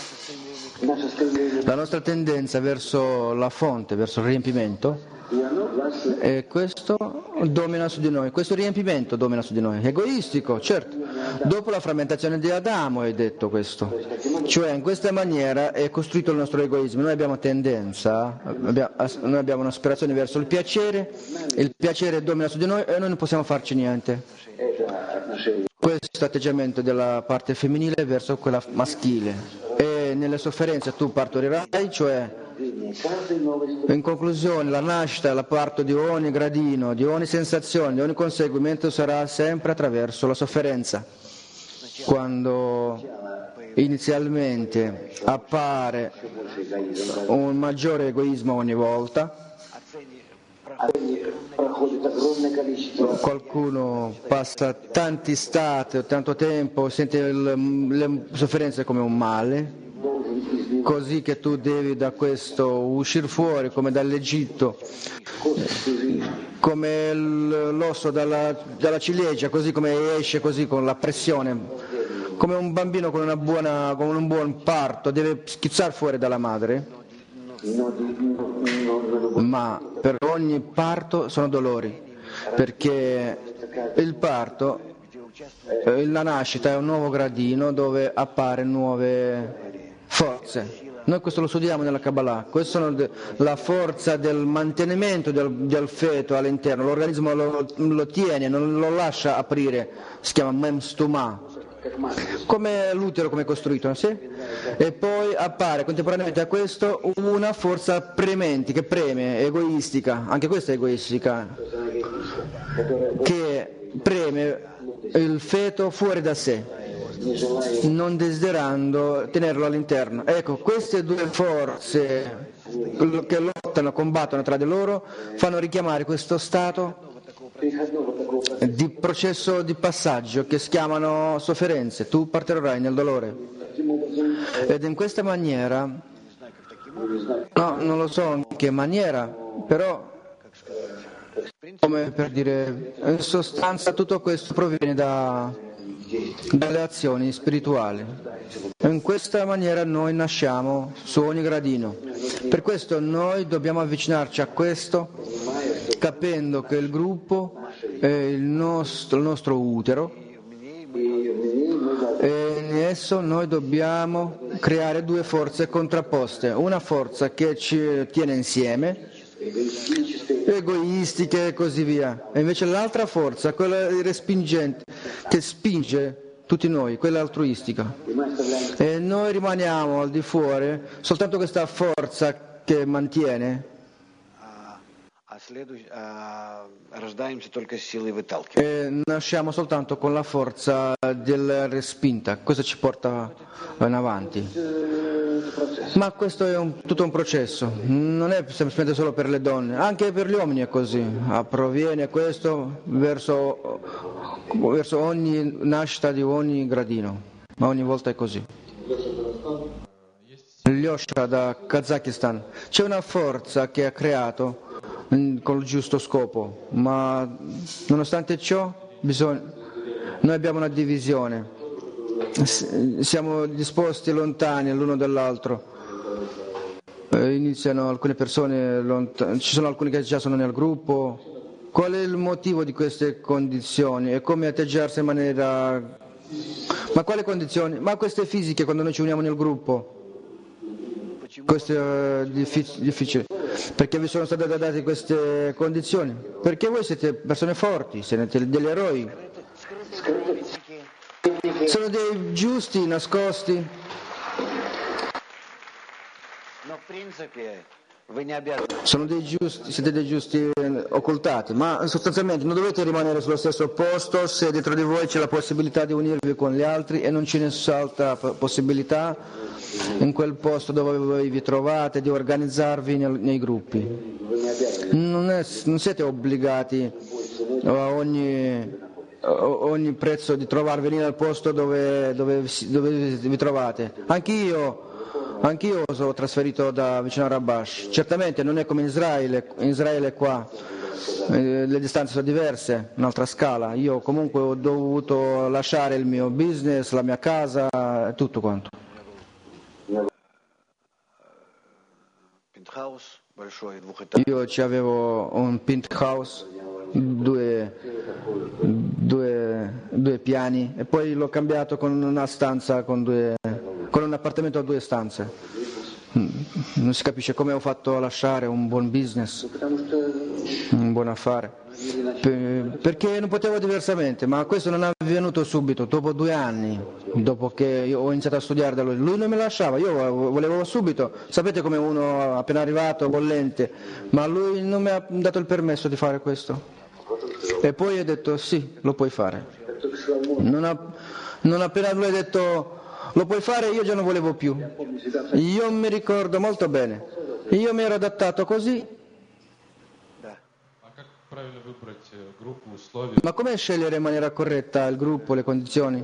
La nostra tendenza verso la fonte, verso il riempimento, e questo domina su di noi, questo riempimento domina su di noi, egoistico, certo. Dopo la frammentazione di Adamo è detto questo, cioè in questa maniera è costruito il nostro egoismo. Noi abbiamo tendenza, noi abbiamo un'aspirazione verso il piacere domina su di noi e noi non possiamo farci niente. Questo atteggiamento della parte femminile verso quella maschile. E nelle sofferenze tu partorirai, cioè in conclusione la nascita e la parto di ogni gradino, di ogni sensazione, di ogni conseguimento sarà sempre attraverso la sofferenza. Quando inizialmente appare un maggiore egoismo ogni volta, qualcuno passa tanti stati o tanto tempo, sente le sofferenze come un male, così che tu devi da questo uscire fuori come dall'Egitto, come l'osso dalla ciliegia, così come esce così con la pressione, come un bambino con un buon parto deve schizzare fuori dalla madre. Ma per ogni parto sono dolori, perché il parto, la nascita è un nuovo gradino dove appare nuove forze. Noi questo lo studiamo nella Kabbalah, questa è la forza del mantenimento del feto all'interno, l'organismo lo tiene, non lo lascia aprire, si chiama Memstuma. Come l'utero come è costruito, sì? E poi appare contemporaneamente a questo una forza premente, che preme, egoistica, anche questa è egoistica, che preme il feto fuori da sé, non desiderando tenerlo all'interno. Ecco, queste due forze che lottano, combattono tra di loro, fanno richiamare questo stato di processo di passaggio che si chiamano sofferenze. Tu partorerai nel dolore, ed in questa maniera, no, non lo so in che maniera, però come per dire, in sostanza tutto questo proviene dalle azioni spirituali. In questa maniera noi nasciamo su ogni gradino, per questo noi dobbiamo avvicinarci a questo, capendo che il gruppo è il nostro utero, e in esso noi dobbiamo creare due forze contrapposte, una forza che ci tiene insieme, egoistiche e così via, e invece l'altra forza, quella respingente, che spinge tutti noi, quella altruistica, e noi rimaniamo al di fuori soltanto questa forza che mantiene. E nasciamo soltanto con la forza della respinta, questo ci porta in avanti. Ma questo è tutto un processo, non è semplicemente solo per le donne, anche per gli uomini è così. Proviene questo verso ogni nascita di ogni gradino, ma ogni volta è così. Lyosha da Kazakistan, c'è una forza che ha creato col giusto scopo, ma nonostante ciò noi abbiamo una divisione, siamo disposti lontani l'uno dall'altro, iniziano alcune persone lontane, ci sono alcuni che già sono nel gruppo. Qual è il motivo di queste condizioni e come atteggiarsi in maniera... Ma quali condizioni? Ma queste fisiche quando noi ci uniamo nel gruppo. Questo è difficile, perché vi sono state date queste condizioni, perché voi siete persone forti, siete degli eroi, sono dei giusti nascosti, Siete dei giusti occultati, ma sostanzialmente non dovete rimanere sullo stesso posto se dietro di voi c'è la possibilità di unirvi con gli altri e non c'è nessun'altra possibilità in quel posto dove voi vi trovate di organizzarvi nei gruppi. Non siete obbligati a ogni prezzo di venire al posto dove vi trovate. Anch'io sono trasferito da vicino a Rabash. Certamente non è come in Israele qua, le distanze sono diverse, un'altra scala. Io comunque ho dovuto lasciare il mio business, la mia casa, tutto quanto. Io ci avevo un penthouse, due piani e poi l'ho cambiato con una stanza con un appartamento a 2 stanze. Non si capisce come ho fatto a lasciare un buon business, un buon affare, perché non potevo diversamente, ma questo non è avvenuto subito, dopo 2 anni, dopo che io ho iniziato a studiare da lui. Lui non mi lasciava, io volevo subito, sapete come uno appena arrivato, bollente, ma lui non mi ha dato il permesso di fare questo. E poi ho detto sì, lo puoi fare. Non appena lui ha detto lo puoi fare, io già non volevo più. Io mi ricordo molto bene. Io mi ero adattato così. Ma come scegliere in maniera corretta il gruppo, le condizioni?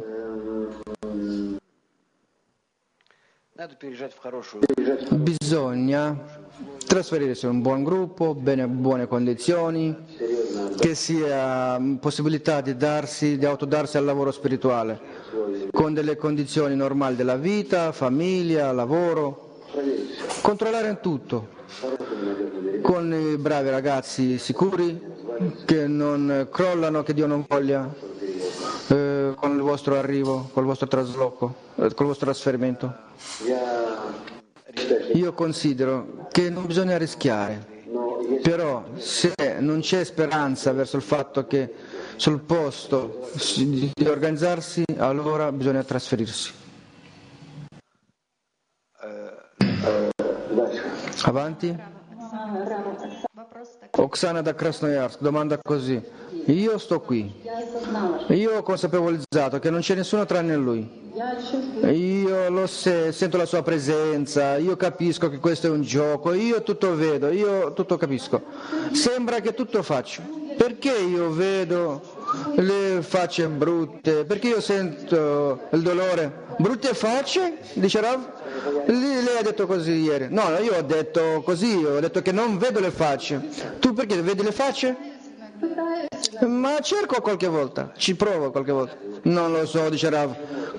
Bisogna trasferirsi in un buon gruppo, buone condizioni, che sia possibilità di autodarsi al lavoro spirituale, con delle condizioni normali della vita, famiglia, lavoro, controllare in tutto, con i bravi ragazzi sicuri, che non crollano, che Dio non voglia, con il vostro arrivo, col vostro trasloco, col vostro trasferimento. Io considero che non bisogna rischiare, però se non c'è speranza verso il fatto che sul posto di organizzarsi, allora bisogna trasferirsi. Avanti. Oksana da Krasnoyarsk domanda così: io sto qui, io ho consapevolizzato che non c'è nessuno tranne lui, io sento la sua presenza, io capisco che questo è un gioco, io tutto vedo, io tutto capisco, sembra che tutto faccio, perché io vedo le facce brutte, perché io sento il dolore? Brutte facce? Dice Rav? Lei ha detto così ieri. No, io ho detto così, ho detto che non vedo le facce. Tu perché vedi le facce? Ma cerco qualche volta, ci provo qualche volta. Non lo so, dice Rav.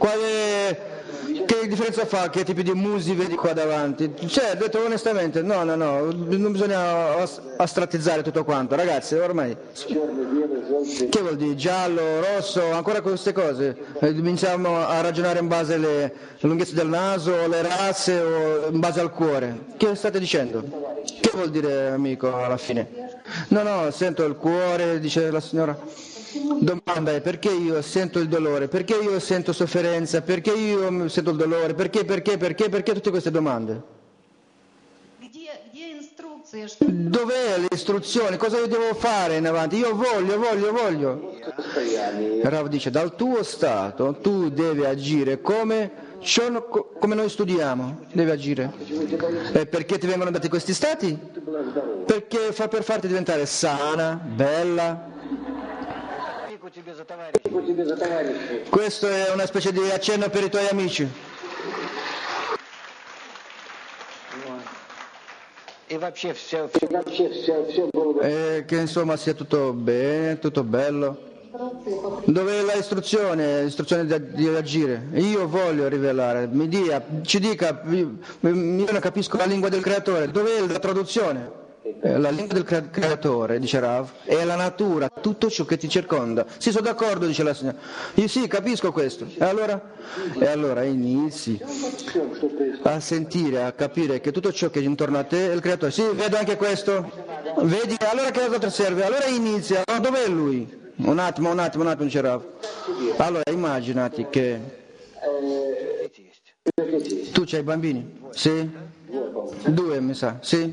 Che differenza fa? Che tipi di musi vedi qua davanti? Cioè, detto onestamente, no, non bisogna astrattizzare tutto quanto. Ragazzi, ormai, che vuol dire? Giallo, rosso, ancora queste cose? Iniziamo a ragionare in base alle lunghezze del naso, le razze o in base al cuore. Che state dicendo? Che vuol dire, amico, alla fine? No, sento il cuore, dice la signora. Domanda è: perché io sento il dolore? Perché io sento sofferenza? Perché io sento il dolore? Perché tutte queste domande? Dov'è l'istruzione? Cosa io devo fare in avanti? Io voglio. Rav dice: dal tuo stato tu devi agire come noi studiamo, devi agire. E perché ti vengono dati questi stati? Perché per farti diventare sana, bella. Questo è una specie di accenno per i tuoi amici. Che insomma sia tutto bene, tutto bello. Dov'è l'istruzione di agire? Io voglio rivelare, ci dica, io non capisco la lingua del creatore, dov'è la traduzione? La lingua del creatore, dice Rav, è la natura, tutto ciò che ti circonda. Sì, sono d'accordo, dice la signora. Io sì, capisco questo. E allora inizi a sentire, a capire che tutto ciò che è intorno a te è il creatore. Sì, vedo anche questo. Vedi? Allora che cosa ti serve? Allora inizia. Oh, dov'è lui? Un attimo, dice Rav. Allora immaginati che tu c'hai bambini? Sì? 2 mi sa, sì.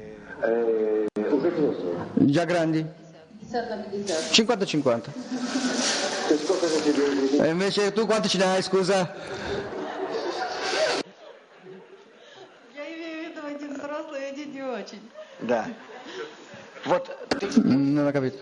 Già grandi? 50-50. E invece tu quanti ce ne hai, scusa? Да. Вот Non ho capito.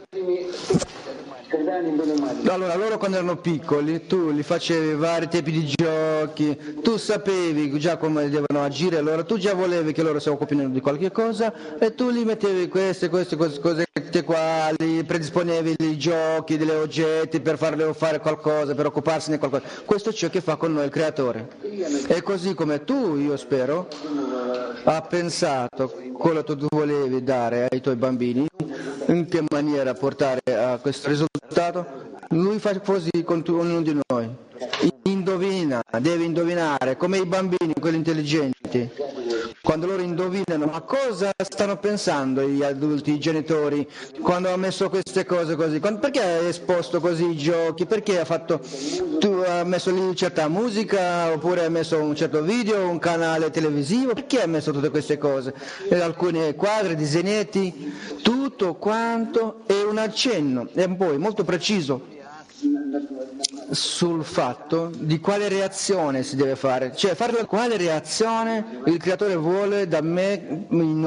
Allora, loro quando erano piccoli, tu li facevi vari tipi di giochi, tu sapevi già come devono agire, allora tu già volevi che loro si occupino di qualche cosa e tu li mettevi queste cose qua, li predisponevi i giochi, degli oggetti per farli fare qualcosa, per occuparsi di qualcosa. Questo è ciò che fa con noi il Creatore. E così come tu, io spero, ha pensato quello che tu volevi dare ai tuoi bambini, in che maniera portare a questo risultato, lui fa così con ognuno di noi. Indovina, deve indovinare, come i bambini, quelli intelligenti. Quando loro indovinano, ma cosa stanno pensando gli adulti, i genitori, quando ha messo queste cose così? Perché ha esposto così i giochi? Perché ha messo lì certa musica, oppure ha messo un certo video, un canale televisivo? Perché ha messo tutte queste cose? E alcuni quadri, disegnetti, tutto quanto è un accenno, e poi molto preciso sul fatto di quale reazione si deve fare, cioè quale reazione il Creatore vuole da me in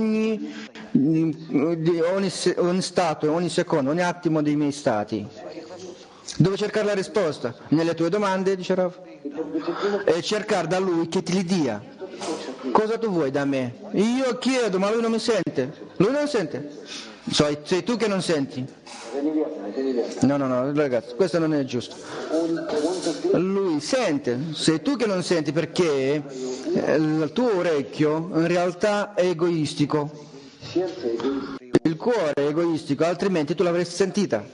ogni stato, ogni secondo, ogni attimo dei miei stati. Devo cercare la risposta nelle tue domande, dice Rav, e cercare da Lui che ti li dia. Cosa tu vuoi da me? Io chiedo, ma Lui non mi sente. Lui non sente. Sei tu che non senti. No, ragazzi, questo non è giusto. Lui sente, sei tu che non senti perché il tuo orecchio in realtà è egoistico. Il cuore è egoistico, altrimenti tu l'avresti sentita.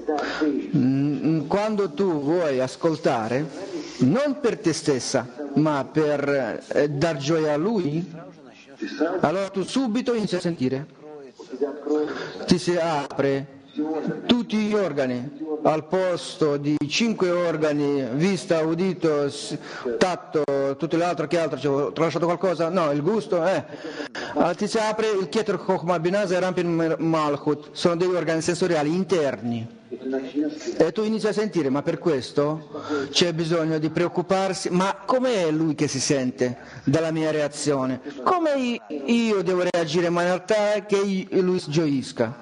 Quando tu vuoi ascoltare, non per te stessa, ma per dar gioia a Lui, allora tu subito inizi a sentire. Ti si apre tutti gli organi, al posto di 5 organi, vista, udito, tatto, tutto l'altro, che altro, ho tralasciato qualcosa? No, il gusto, ti si apre il Keter Chokhmah Binah e Rampin Malchut, sono degli organi sensoriali interni. E tu inizi a sentire, ma per questo c'è bisogno di preoccuparsi, ma com'è lui che si sente dalla mia reazione? Come io devo reagire in realtà che lui si gioisca?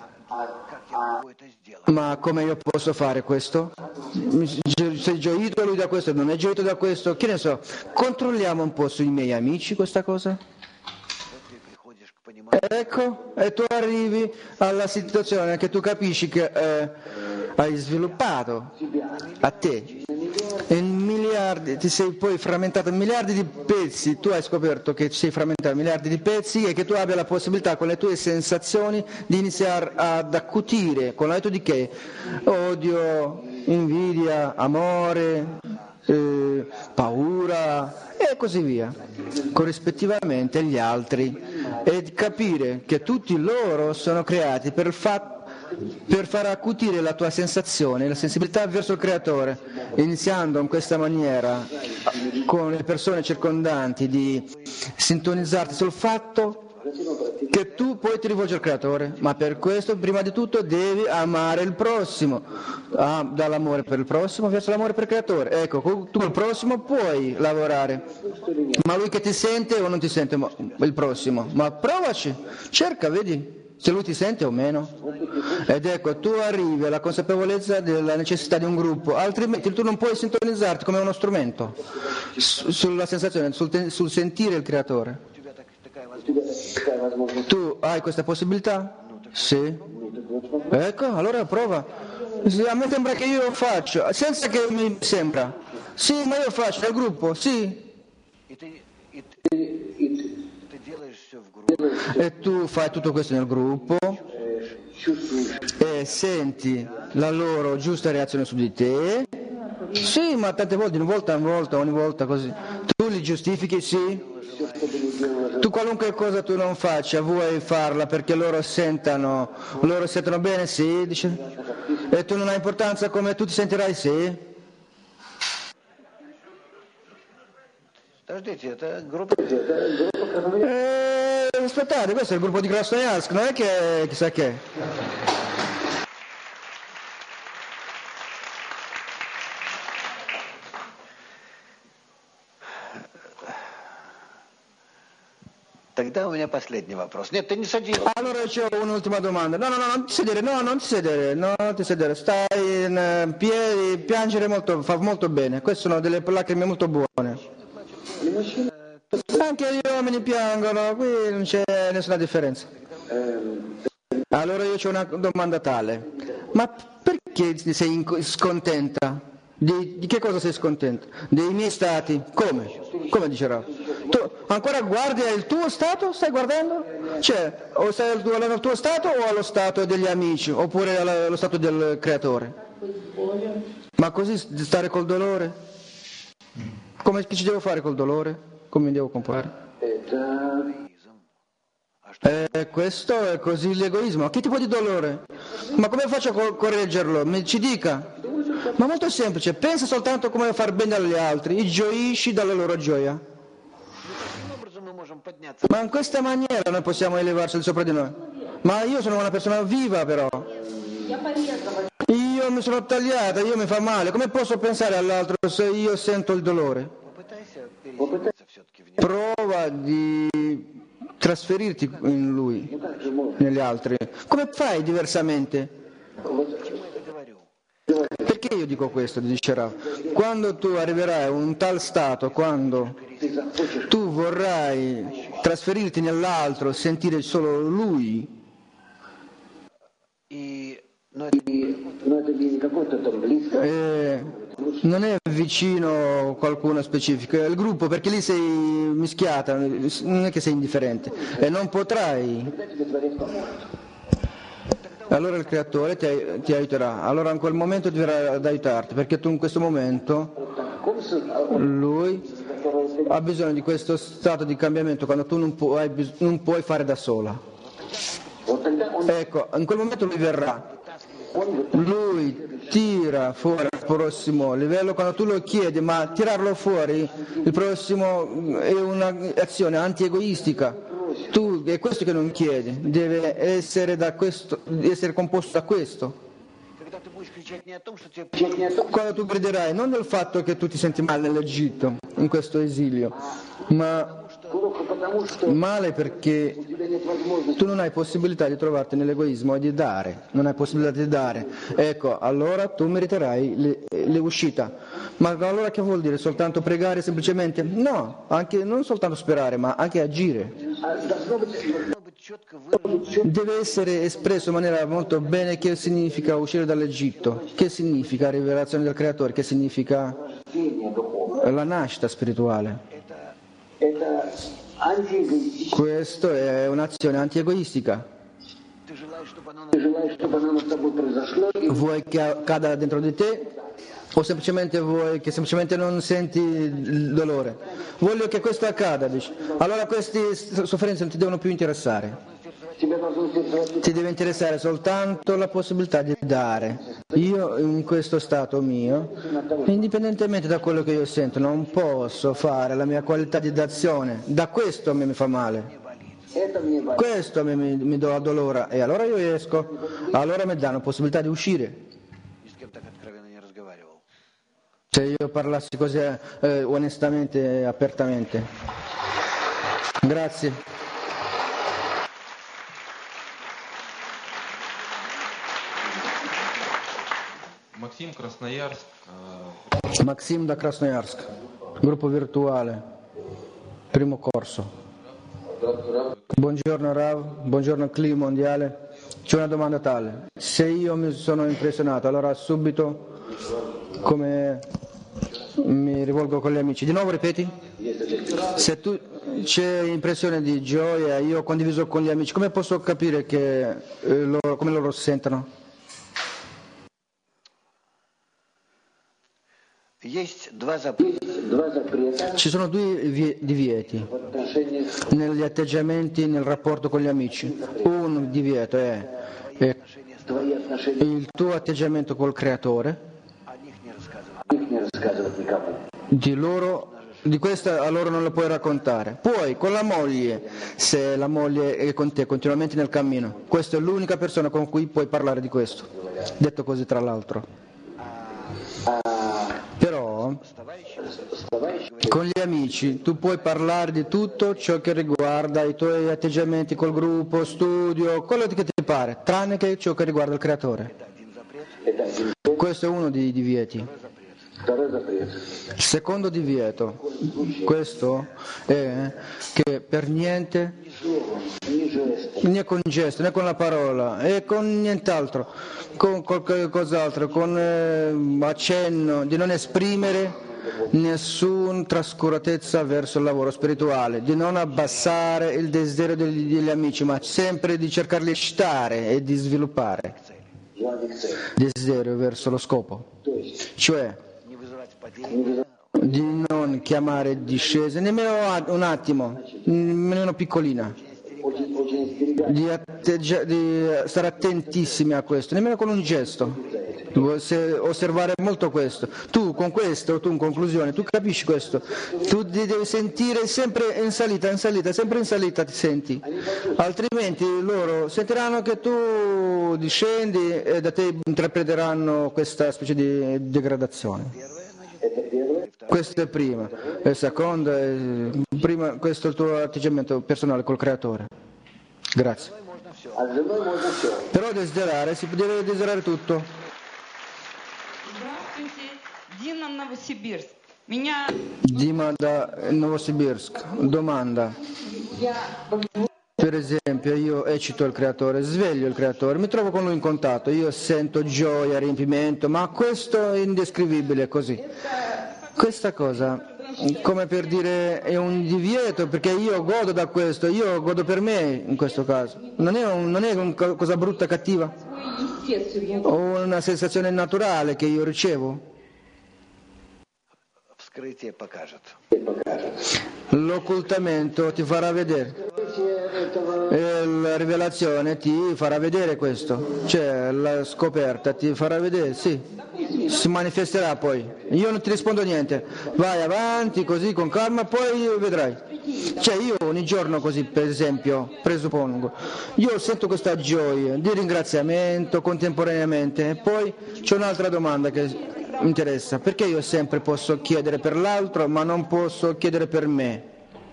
Ma come io posso fare questo? Se è gioito lui da questo, non è gioito da questo, che ne so, controlliamo un po' sui miei amici questa cosa? Ecco, e tu arrivi alla situazione che tu capisci che hai sviluppato a te in miliardi, ti sei poi frammentato in miliardi di pezzi, tu hai scoperto che ti sei frammentato in miliardi di pezzi e che tu abbia la possibilità con le tue sensazioni di iniziare ad accutire con l'aiuto di che? Odio, invidia, amore, paura e così via, corrispettivamente agli altri, e capire che tutti loro sono creati per far accutire la tua sensazione, la sensibilità verso il Creatore, iniziando in questa maniera con le persone circondanti di sintonizzarti sul fatto che tu poi ti rivolgi al Creatore, ma per questo prima di tutto devi amare il prossimo, dall'amore per il prossimo verso l'amore per il Creatore. Ecco, tu il prossimo puoi lavorare, ma lui che ti sente o non ti sente il prossimo, ma provaci, cerca, vedi se lui ti sente o meno. Ed ecco, tu arrivi alla consapevolezza della necessità di un gruppo, altrimenti tu non puoi sintonizzarti come uno strumento sulla sensazione, sul sentire il Creatore. Tu hai questa possibilità? Sì. Ecco, allora prova. A me sembra che io faccio, senza che mi sembra. Sì, ma io faccio nel gruppo, sì. E tu fai tutto questo nel gruppo e senti la loro giusta reazione su di te. Sì, ma tante volte, ogni volta così. Tu li giustifichi, sì. Tu qualunque cosa tu non faccia, vuoi farla perché loro sentono bene, sì, dice. E tu non hai importanza come tu ti sentirai, sì. Aspettate, questo è il gruppo di Krasnoyarsk, non è che chissà che. Тогда у меня последний вопрос. Нет, ты не садись. Allora c'ho un'ultima domanda. No, non ti sedere, non ti sedere. Stai in piedi, piangere molto, fa molto bene. Queste sono delle lacrime molto buone. Anche gli uomini piangono, qui non c'è nessuna differenza. Allora io ho una domanda tale. Ma perché sei scontenta? Di che cosa sei scontenta? Dei miei stati? Come? Come dicerò? Tu ancora guardi il tuo stato? Stai guardando? Cioè, o stai al tuo stato o allo stato degli amici? Oppure allo stato del creatore? Ma così stare col dolore? Come che ci devo fare col dolore? Come mi devo comporre? Questo è così l'egoismo. Che tipo di dolore? Ma come faccio a correggerlo? ci dica. Ma molto semplice, pensa soltanto come far bene agli altri e gioisci dalla loro gioia. Ma in questa maniera noi possiamo elevarci al sopra di noi. Ma io sono una persona viva però. Io mi sono tagliata, io mi fa male. Come posso pensare all'altro se io sento il dolore? Prova di trasferirti in lui, negli altri. Come fai diversamente? Perché io dico questo, dice Rav? Quando tu arriverai a un tal stato, quando tu vorrai trasferirti nell'altro, sentire solo lui, non è vicino qualcuno specifico, è il gruppo, perché lì sei mischiata, non è che sei indifferente e non potrai. Allora il creatore ti aiuterà, allora in quel momento ti verrà ad aiutarti, perché tu in questo momento lui ha bisogno di questo stato di cambiamento quando tu non puoi fare da sola. Ecco, in quel momento lui verrà, lui tira fuori il prossimo livello quando tu lo chiedi, ma tirarlo fuori, il prossimo è un'azione anti-egoistica. Tu è questo che non chiedi, deve essere composto da questo. Quando tu griderai non del fatto che tu ti senti male nell'Egitto, in questo esilio, ma male perché tu non hai possibilità di trovarti nell'egoismo e di dare, non hai possibilità di dare. Ecco, allora tu meriterai l'uscita. Ma allora che vuol dire? Soltanto pregare semplicemente? No, anche non soltanto sperare, ma anche agire. Deve essere espresso in maniera molto bene che significa uscire dall'Egitto, che significa rivelazione del Creatore, che significa la nascita spirituale. Questo è un'azione antiegoistica. Vuoi che accada dentro di te o semplicemente vuoi che semplicemente non senti il dolore? Voglio che questo accada, dici. Allora queste sofferenze non ti devono più interessare. Ti deve interessare soltanto la possibilità di dare. Io in questo stato mio, indipendentemente da quello che io sento, non posso fare la mia qualità di d'azione. Da questo a me mi fa male. Questo a me mi dà dolore e allora io esco. Allora mi danno possibilità di uscire. Se io parlassi così onestamente e apertamente. Grazie. Maxim da Krasnoyarsk, gruppo virtuale, primo corso. Buongiorno Rav, buongiorno Cli mondiale. C'è una domanda tale. Se io mi sono impressionato, allora subito come mi rivolgo con gli amici. Di nuovo ripeti? Se tu c'è impressione di gioia, io ho condiviso con gli amici, come posso capire che come loro sentono? Ci sono due divieti negli atteggiamenti nel rapporto con gli amici. Un divieto è il tuo atteggiamento col creatore, di loro di questo a loro non lo puoi raccontare. Poi con la moglie, se la moglie è con te continuamente nel cammino, questa è l'unica persona con cui puoi parlare di questo, detto così tra l'altro. Però con gli amici tu puoi parlare di tutto ciò che riguarda i tuoi atteggiamenti col gruppo, studio, quello che ti pare, tranne che ciò che riguarda il creatore. Questo è uno dei divieti. Il secondo divieto, questo è che per niente, né con gesto, né con la parola, e con nient'altro, con qualcos'altro, con accenno di non esprimere nessuna trascuratezza verso il lavoro spirituale, di non abbassare il desiderio degli amici, ma sempre di cercarli di stare e di sviluppare desiderio verso lo scopo, cioè di non chiamare discese nemmeno un attimo, nemmeno piccolina, di stare attentissimi a questo, nemmeno con un gesto, osservare molto questo. Tu con questo, tu in conclusione, tu capisci questo, tu ti devi sentire sempre in salita, sempre in salita ti senti, altrimenti loro sentiranno che tu discendi e da te interpreteranno questa specie di degradazione. Questo è prima, e secondo, prima questo è il tuo atteggiamento personale col creatore. Grazie. Però desiderare, si deve desiderare tutto. Dima da Novosibirsk, domanda. Per esempio, io eccito il creatore, sveglio il creatore, mi trovo con lui in contatto, io sento gioia, riempimento, ma questo è indescrivibile così. Questa cosa, come per dire, è un divieto, perché io godo da questo, io godo per me in questo caso. Non è una cosa brutta, cattiva? O una sensazione naturale che io ricevo? L'occultamento ti farà vedere, e la rivelazione ti farà vedere questo, cioè la scoperta ti farà vedere, sì, si manifesterà poi. Io non ti rispondo niente, vai avanti così con calma, poi vedrai. Cioè io ogni giorno così, per esempio, presuppongo, io sento questa gioia di ringraziamento contemporaneamente, e poi c'è un'altra domanda che mi interessa, perché io sempre posso chiedere per l'altro ma non posso chiedere per me?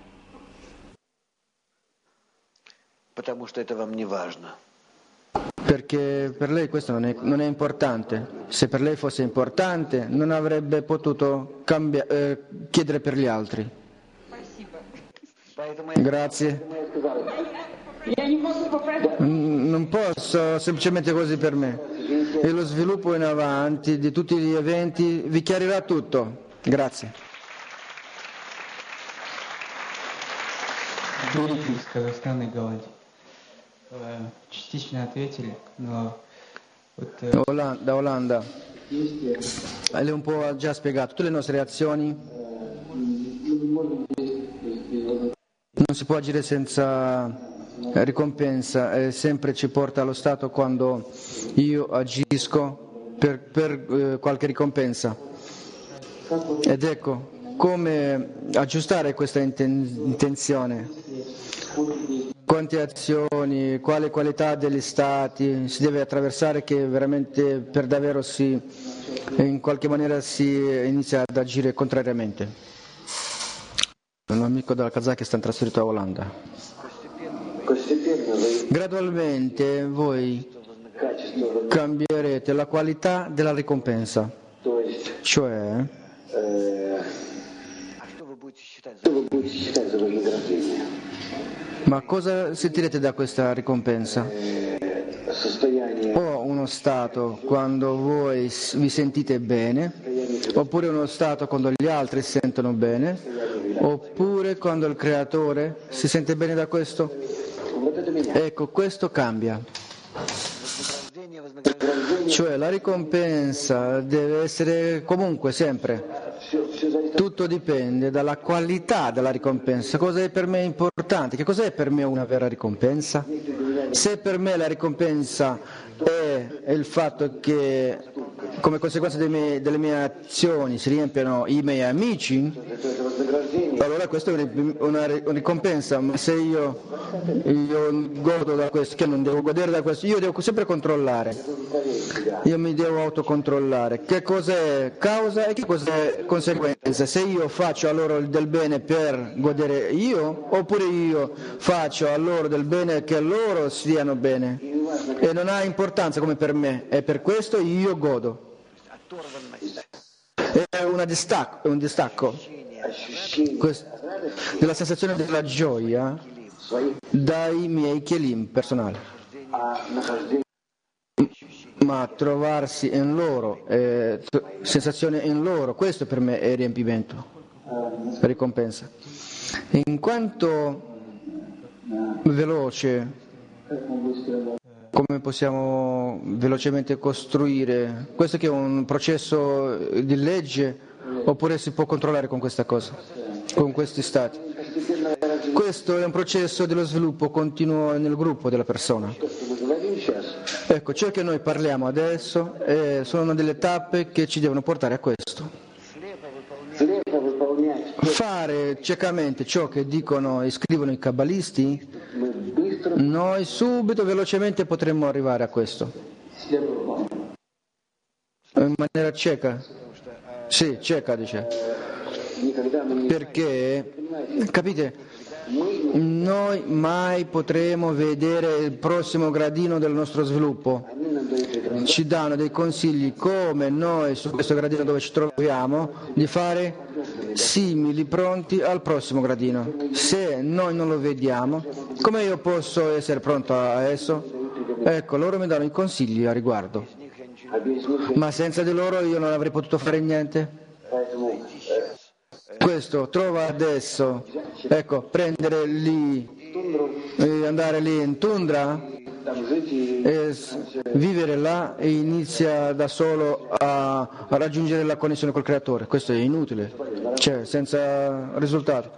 Perché per lei questo non è importante. Se per lei fosse importante non avrebbe potuto chiedere per gli altri. Grazie. Non posso semplicemente così per me. E lo sviluppo in avanti di tutti gli eventi vi chiarirà tutto. Grazie. Дмитрий из Казахстана и Голландии. Частично ответили, но вот... Da Olanda. Lei un po' ha già spiegato tutte le nostre azioni. Non si può agire senza ricompensa, sempre ci porta allo stato quando io agisco per qualche ricompensa. Ed ecco, come aggiustare questa intenzione? Quante azioni, quale qualità degli stati si deve attraversare che veramente per davvero in qualche maniera si inizia ad agire contrariamente? Un amico dalla Kazakistan trasferito a Olanda. Gradualmente voi cambierete la qualità della ricompensa, cioè ma cosa sentirete da questa ricompensa? O uno stato quando voi vi sentite bene, oppure uno stato quando gli altri si sentono bene, oppure quando il creatore si sente bene da questo? Ecco, questo cambia. Cioè la ricompensa deve essere comunque sempre. Tutto dipende dalla qualità della ricompensa. Cosa è per me importante? Che cos'è per me una vera ricompensa? Se per me la ricompensa è il fatto che come conseguenza delle mie azioni si riempiono i miei amici, allora questa è una ricompensa, ma se io godo da questo, che non devo godere da questo, io devo sempre controllare, io mi devo autocontrollare, che cos'è causa e che cos'è conseguenza, se io faccio a loro del bene per godere io, oppure io faccio a loro del bene che loro stiano bene, e non ha importanza come per me, e per questo io godo. È un distacco della sensazione della gioia dai miei kelim personali, ma trovarsi in loro, sensazione in loro, questo per me è riempimento, ricompensa. In quanto veloce, come possiamo velocemente costruire? Questo che è un processo di legge oppure si può controllare con questa cosa, con questi stati? Questo è un processo dello sviluppo continuo nel gruppo della persona. Ecco, ciò che noi parliamo adesso sono delle tappe che ci devono portare a questo. Fare ciecamente ciò che dicono e scrivono i kabbalisti, noi subito, velocemente potremmo arrivare a questo. In maniera cieca. Sì, cieca, dice. Perché, capite, noi mai potremo vedere il prossimo gradino del nostro sviluppo. Ci danno dei consigli come noi su questo gradino dove ci troviamo di fare simili pronti al prossimo gradino. Se noi non lo vediamo, come io posso essere pronto a esso? Ecco, loro mi danno i consigli a riguardo, ma senza di loro io non avrei potuto fare niente. Questo trova adesso, ecco, prendere lì, andare lì in tundra e vivere là e inizia da solo a raggiungere la connessione col creatore. Questo è inutile, cioè senza risultato.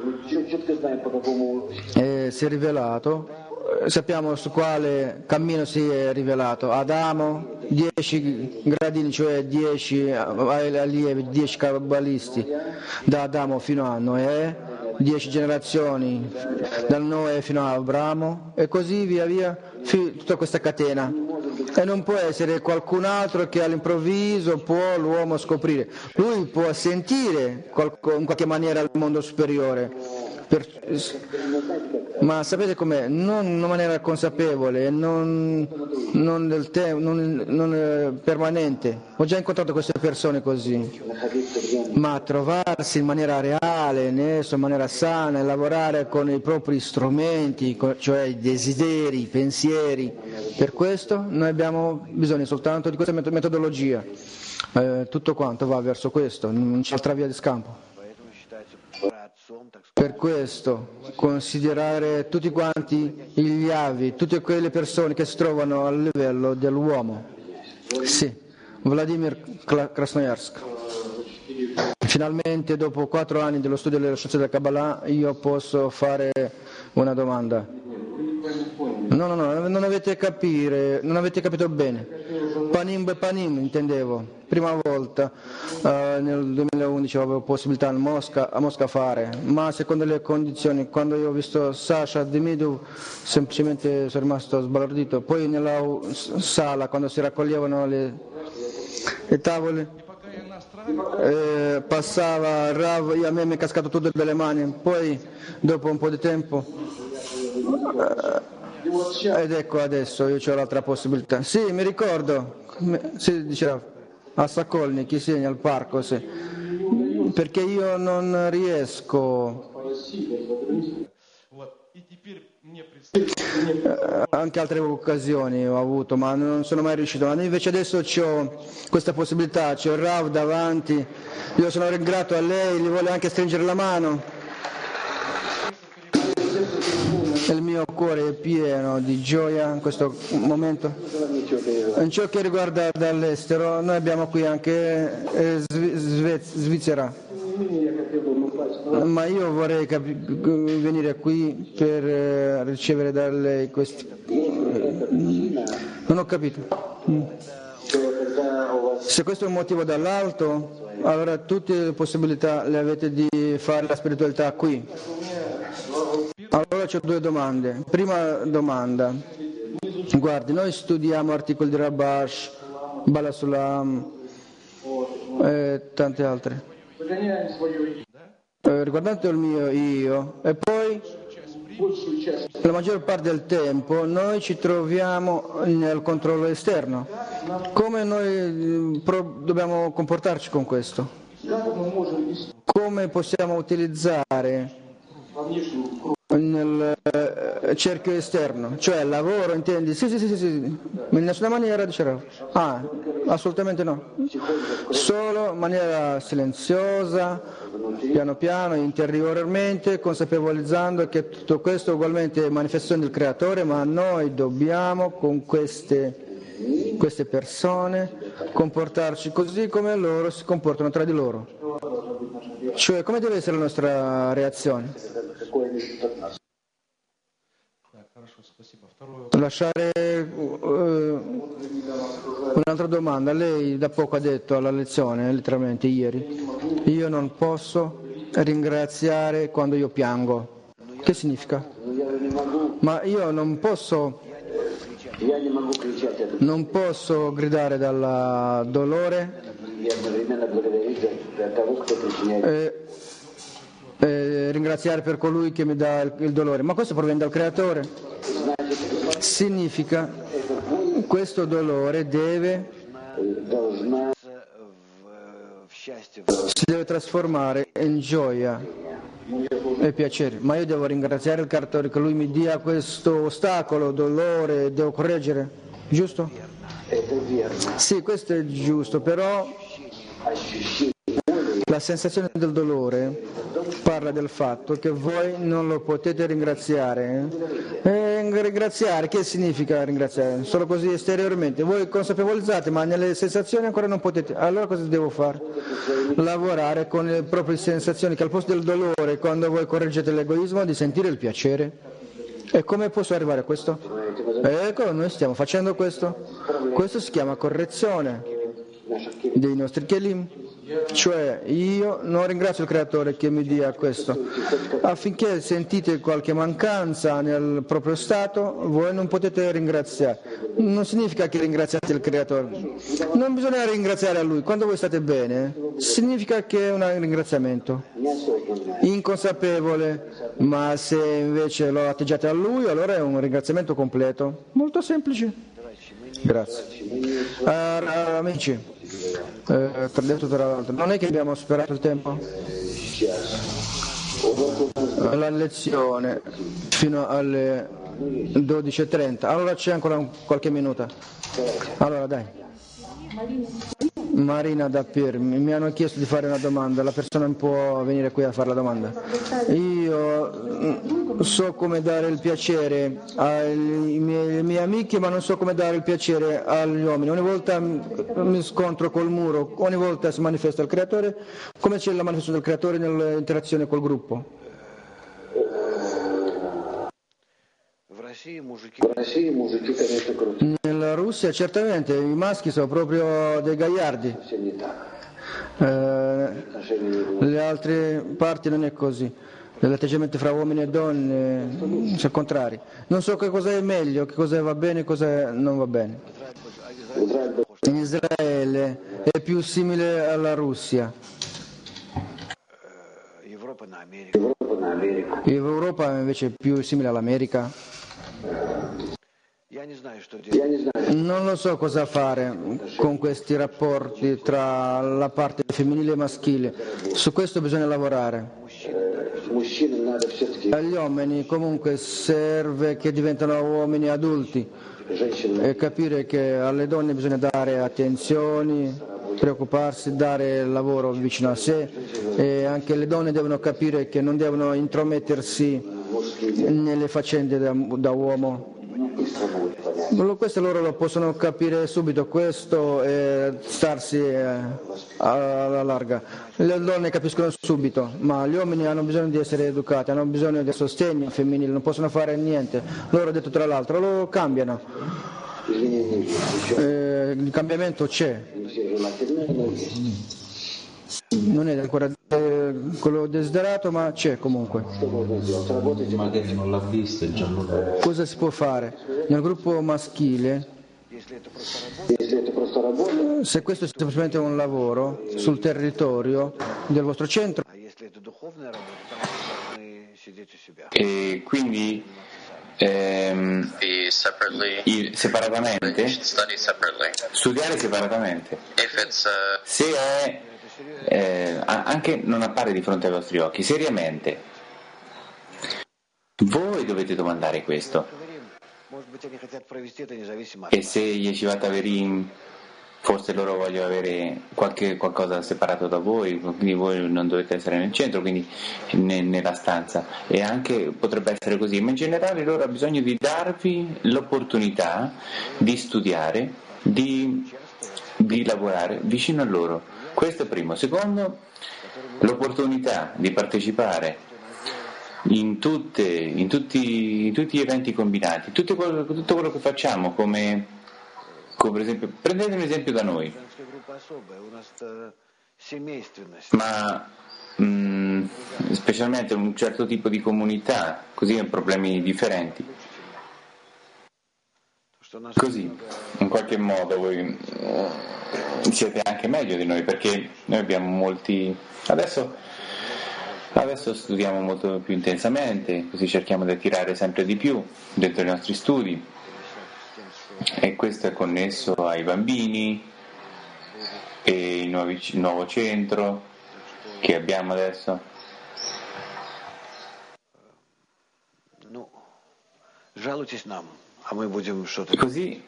E si è rivelato, sappiamo su quale cammino si è rivelato. Adamo, 10 gradini, cioè 10 allievi, 10 kabbalisti, da Adamo fino a Noè, 10 generazioni dal Noè fino a Abramo, e così via via, tutta questa catena. E non può essere qualcun altro che all'improvviso può l'uomo scoprire. Lui può sentire in qualche maniera il mondo superiore, ma sapete com'è? Non in maniera consapevole, non permanente. Ho già incontrato queste persone così, ma trovarsi in maniera reale, in maniera sana, e lavorare con i propri strumenti, cioè i desideri, i pensieri. Per questo noi abbiamo bisogno soltanto di questa metodologia. Tutto quanto va verso questo, non c'è altra via di scampo. Per questo considerare tutti quanti gli avi, tutte quelle persone che si trovano al livello dell'uomo. Sì, Vladimir Krasnoyarsk. Finalmente, dopo 4 anni dello studio della scienza della Kabbalah, io posso fare una domanda. No, non avete capito bene. Panim intendevo. Prima volta nel 2011 avevo possibilità a Mosca fare, ma secondo le condizioni, quando io ho visto Sasha Demidov semplicemente sono rimasto sbalordito. Poi nella sala, quando si raccoglievano le tavole, passava Rav e a me mi è cascato tutto dalle mani. Poi dopo un po' di tempo ed ecco adesso io ho l'altra possibilità. Sì, mi ricordo, sì, diceva a Sokolniki, sì, al parco, sì. Perché io non riesco, anche altre occasioni ho avuto, ma non sono mai riuscito. Ma invece adesso ho questa possibilità, c'ho il Rav davanti, io sono grato a lei, gli voglio anche stringere la mano. Il mio cuore è pieno di gioia in questo momento. In ciò che riguarda dall'estero, noi abbiamo qui anche Svizzera, ma io vorrei venire qui per ricevere da lei questi. Non ho capito. Se questo è un motivo dall'alto, allora tutte le possibilità le avete di fare la spiritualità qui. Allora c'ho due domande. Prima domanda, guardi, noi studiamo articoli di Rabash, Balasulam e tante altre. Riguardante il mio io, e poi la maggior parte del tempo noi ci troviamo nel controllo esterno. Come noi dobbiamo comportarci con questo? Come possiamo utilizzare nel cerchio esterno? Cioè lavoro, intendi? Sì, in nessuna maniera dicevo. Assolutamente no. Solo in maniera silenziosa, piano piano, interiormente, consapevolizzando che tutto questo è ugualmente manifestazione del Creatore, ma noi dobbiamo con queste persone comportarci così come loro si comportano tra di loro. Cioè, come deve essere la nostra reazione? Lasciare un'altra domanda. Lei da poco ha detto alla lezione, letteralmente ieri, io non posso ringraziare quando io piango. Che significa? Ma io non posso gridare dal dolore ringraziare per colui che mi dà il dolore. Ma questo proviene dal Creatore. Significa questo dolore si deve trasformare in gioia e piacere. Ma io devo ringraziare il Creatore che lui mi dia questo ostacolo, dolore, devo correggere. Giusto? Sì, questo è giusto, però la sensazione del dolore parla del fatto che voi non lo potete ringraziare. Ringraziare, che significa ringraziare? Solo così esteriormente. Voi consapevolizzate, ma nelle sensazioni ancora non potete. Allora cosa devo fare? Lavorare con le proprie sensazioni, che al posto del dolore, quando voi correggete l'egoismo, di sentire il piacere. E come posso arrivare a questo? Ecco, noi stiamo facendo questo. Questo si chiama correzione dei nostri kelim. Cioè io non ringrazio il Creatore che mi dia questo, affinché sentite qualche mancanza nel proprio stato, voi non potete ringraziare. Non significa che ringraziate il Creatore, non bisogna ringraziare a Lui. Quando voi state bene, significa che è un ringraziamento inconsapevole, ma se invece lo atteggiate a Lui, allora è un ringraziamento completo. Molto semplice. Grazie. Amici, non è che abbiamo superato il tempo? La lezione fino alle 12:30, allora c'è ancora qualche minuto. Allora dai. Marina da Pirmi, mi hanno chiesto di fare una domanda, la persona non può venire qui a fare la domanda. Io so come dare il piacere ai miei amici, ma non so come dare il piacere agli uomini. Ogni volta mi scontro col muro, ogni volta si manifesta il Creatore. Come c'è la manifestazione del Creatore nell'interazione col gruppo? Nella Russia certamente i maschi sono proprio dei gagliardi, le altre parti non è così, l'atteggiamento fra uomini e donne sono contrari. Non so che cosa è meglio, che cosa va bene e cosa non va bene. In Israele è più simile alla Russia. L'Europa invece è più simile all'America. Non lo so cosa fare con questi rapporti tra la parte femminile e maschile. Su questo bisogna lavorare. Agli uomini comunque serve che diventano uomini adulti e capire che alle donne bisogna dare attenzioni, preoccuparsi, dare lavoro vicino a sé, e anche le donne devono capire che non devono intromettersi nelle faccende da uomo. Questo loro lo possono capire subito, questo è starsi alla larga. Le donne capiscono subito, ma gli uomini hanno bisogno di essere educati, hanno bisogno di sostegno femminile, non possono fare niente. Loro, detto tra l'altro, lo cambiano. Il cambiamento c'è, non è ancora quello desiderato, ma c'è comunque. Magari non l'ha visto e già non lo... Cosa si può fare? Nel gruppo maschile, se questo è semplicemente un lavoro sul territorio del vostro centro, e quindi separatamente, studiare separatamente. Se è anche non appare di fronte ai vostri occhi, seriamente, voi dovete domandare questo. E se Yeshivat Averim, forse loro vogliono avere qualcosa separato da voi, quindi voi non dovete essere nel centro, quindi nella stanza, e anche potrebbe essere così, ma in generale loro hanno bisogno di darvi l'opportunità di studiare, di lavorare vicino a loro. Questo è primo. Secondo, l'opportunità di partecipare in tutti gli eventi combinati, tutto quello che facciamo, come per esempio, prendete un esempio da noi, ma specialmente un certo tipo di comunità, così hanno problemi differenti. Così, in qualche modo voi siete anche meglio di noi, perché noi abbiamo molti... Adesso studiamo molto più intensamente, così cerchiamo di attirare sempre di più dentro i nostri studi, e questo è connesso ai bambini e il nuovo centro che abbiamo adesso. Così,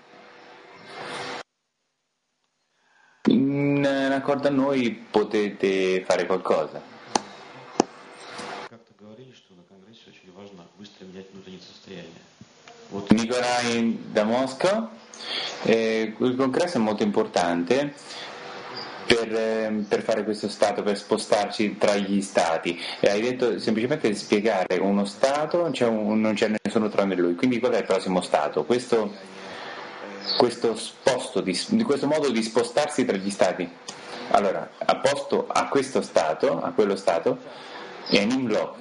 in accordo a noi, potete fare qualcosa. Nikolai da Mosca, il congresso è molto importante per fare questo stato, per spostarci tra gli stati, e hai detto semplicemente di spiegare uno stato, non c'è nessuno tranne lui, quindi qual è il prossimo stato? Questo modo di spostarsi tra gli stati. Allora, apposto a questo stato, a quello stato, è Nimlo,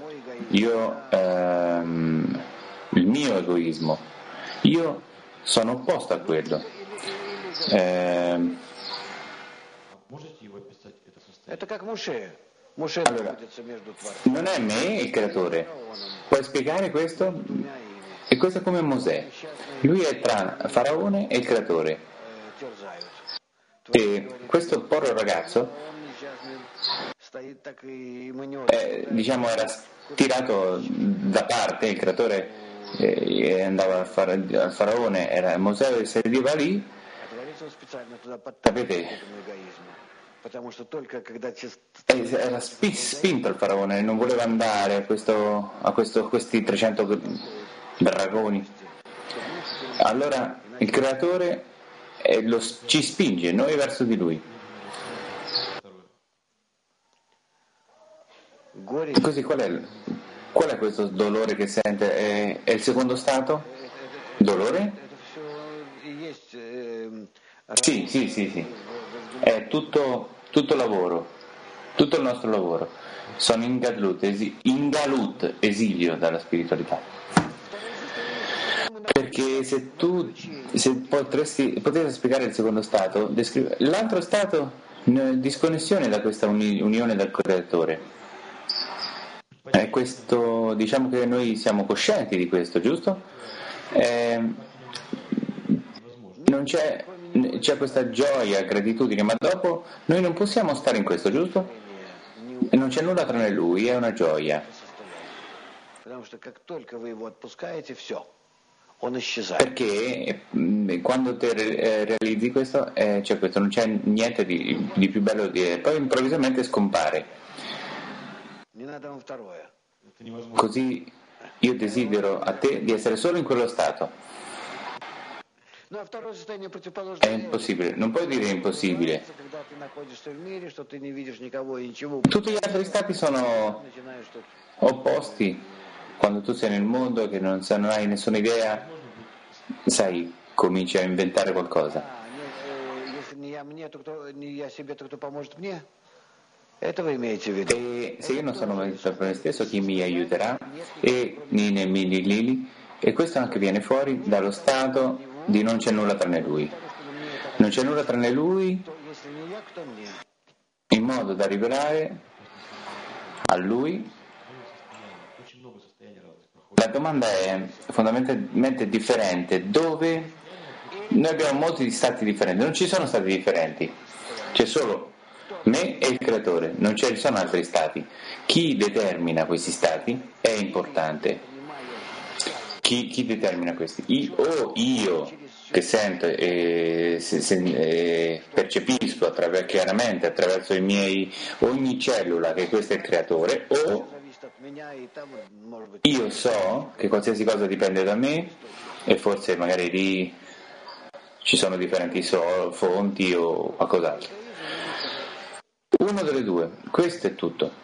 il mio egoismo, io sono opposto a quello. Allora, non è me il creatore. Puoi spiegare questo? E questo è come Mosè. Lui è tra Faraone e il creatore. E questo povero ragazzo, era tirato da parte, il creatore andava al Faraone, era Mosè che sedeva lì, sapete? Era spinto il Faraone, non voleva andare a questi 300 dragoni. Allora il creatore ci spinge noi verso di lui. Così qual è questo dolore che sente? È il secondo stato? Dolore? Sì. È tutto lavoro, tutto il nostro lavoro. Sono in galut, esilio dalla spiritualità. Perché se potessi spiegare il secondo stato, l'altro stato, disconnessione da questa unione dal creatore. Questo, diciamo che noi siamo coscienti di questo, giusto? Non c'è questa gioia, gratitudine, ma dopo noi non possiamo stare in questo, giusto? E non c'è nulla tranne lui, è una gioia. Perché quando te realizzi questo, c'è questo, non c'è niente di più bello di... Poi improvvisamente scompare. Così io desidero a te di essere solo in quello stato. È impossibile, non puoi dire impossibile. Tutti gli altri stati sono opposti. Quando tu sei nel mondo che non hai nessuna idea, sai, cominci a inventare qualcosa. E se io non sono aiutato per me stesso, chi mi aiuterà? E Nine Mili Lili, e questo anche viene fuori dallo stato di non c'è nulla tranne lui. Non c'è nulla tranne lui, in modo da rivelare a lui. La domanda è fondamentalmente differente, dove noi abbiamo molti stati differenti, non ci sono stati differenti, c'è solo me e il creatore, non ci sono altri stati. Chi determina questi stati è importante. Chi determina questi? Io che sento e percepisco chiaramente attraverso i miei, ogni cellula che questo è il creatore, o io so che qualsiasi cosa dipende da me, e forse magari lì ci sono differenti fonti o qualcos'altro. Uno delle due, questo è tutto.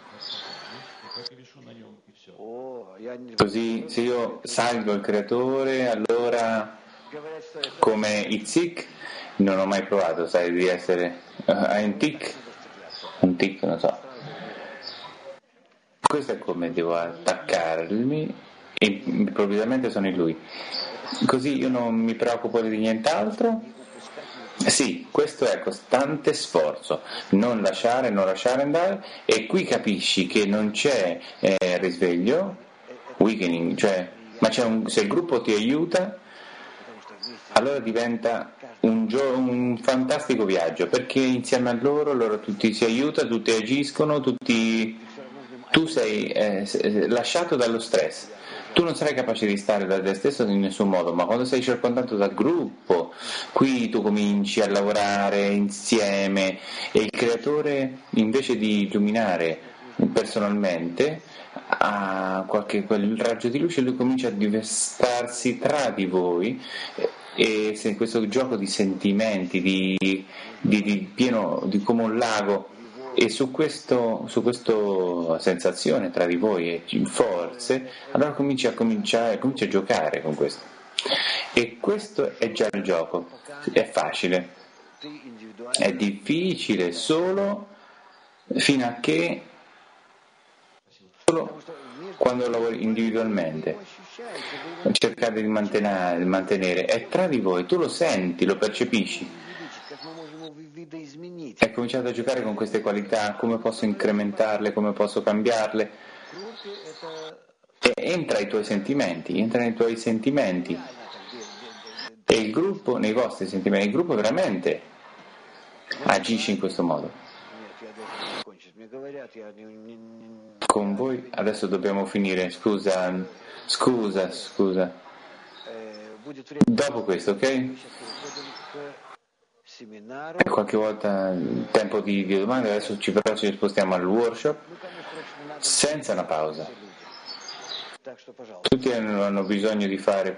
Così se io salgo il creatore, allora come Itzik non ho mai provato, sai, di essere un tic, non so. Questo è come devo attaccarmi e improvvisamente sono in lui. Così io non mi preoccupo di nient'altro. Sì, questo è costante sforzo, non lasciare andare, e qui capisci che non c'è risveglio, weakening, cioè, ma se il gruppo ti aiuta, allora diventa un fantastico viaggio, perché insieme a loro tutti si aiutano, tutti agiscono, tu sei lasciato dallo stress. Tu non sarai capace di stare da te stesso in nessun modo, ma quando sei circondato dal gruppo, qui tu cominci a lavorare insieme, e il creatore, invece di illuminare personalmente, ha quel raggio di luce, lui comincia a divestarsi tra di voi, e se questo gioco di sentimenti, di pieno, di come un lago. E su questa sensazione tra di voi e forze, allora cominci a giocare con questo. E questo è già il gioco, è facile, è difficile solo fino a che solo quando lavori individualmente, cercate di mantenere, è tra di voi, tu lo senti, lo percepisci. Hai cominciato a giocare con queste qualità, come posso incrementarle, come posso cambiarle, e entra nei tuoi sentimenti, e il gruppo, nei vostri sentimenti, il gruppo veramente agisce in questo modo. Con voi adesso dobbiamo finire, scusa. Dopo questo, ok? Qualche volta tempo di domande, adesso però ci spostiamo al workshop senza una pausa. Tutti hanno bisogno di fare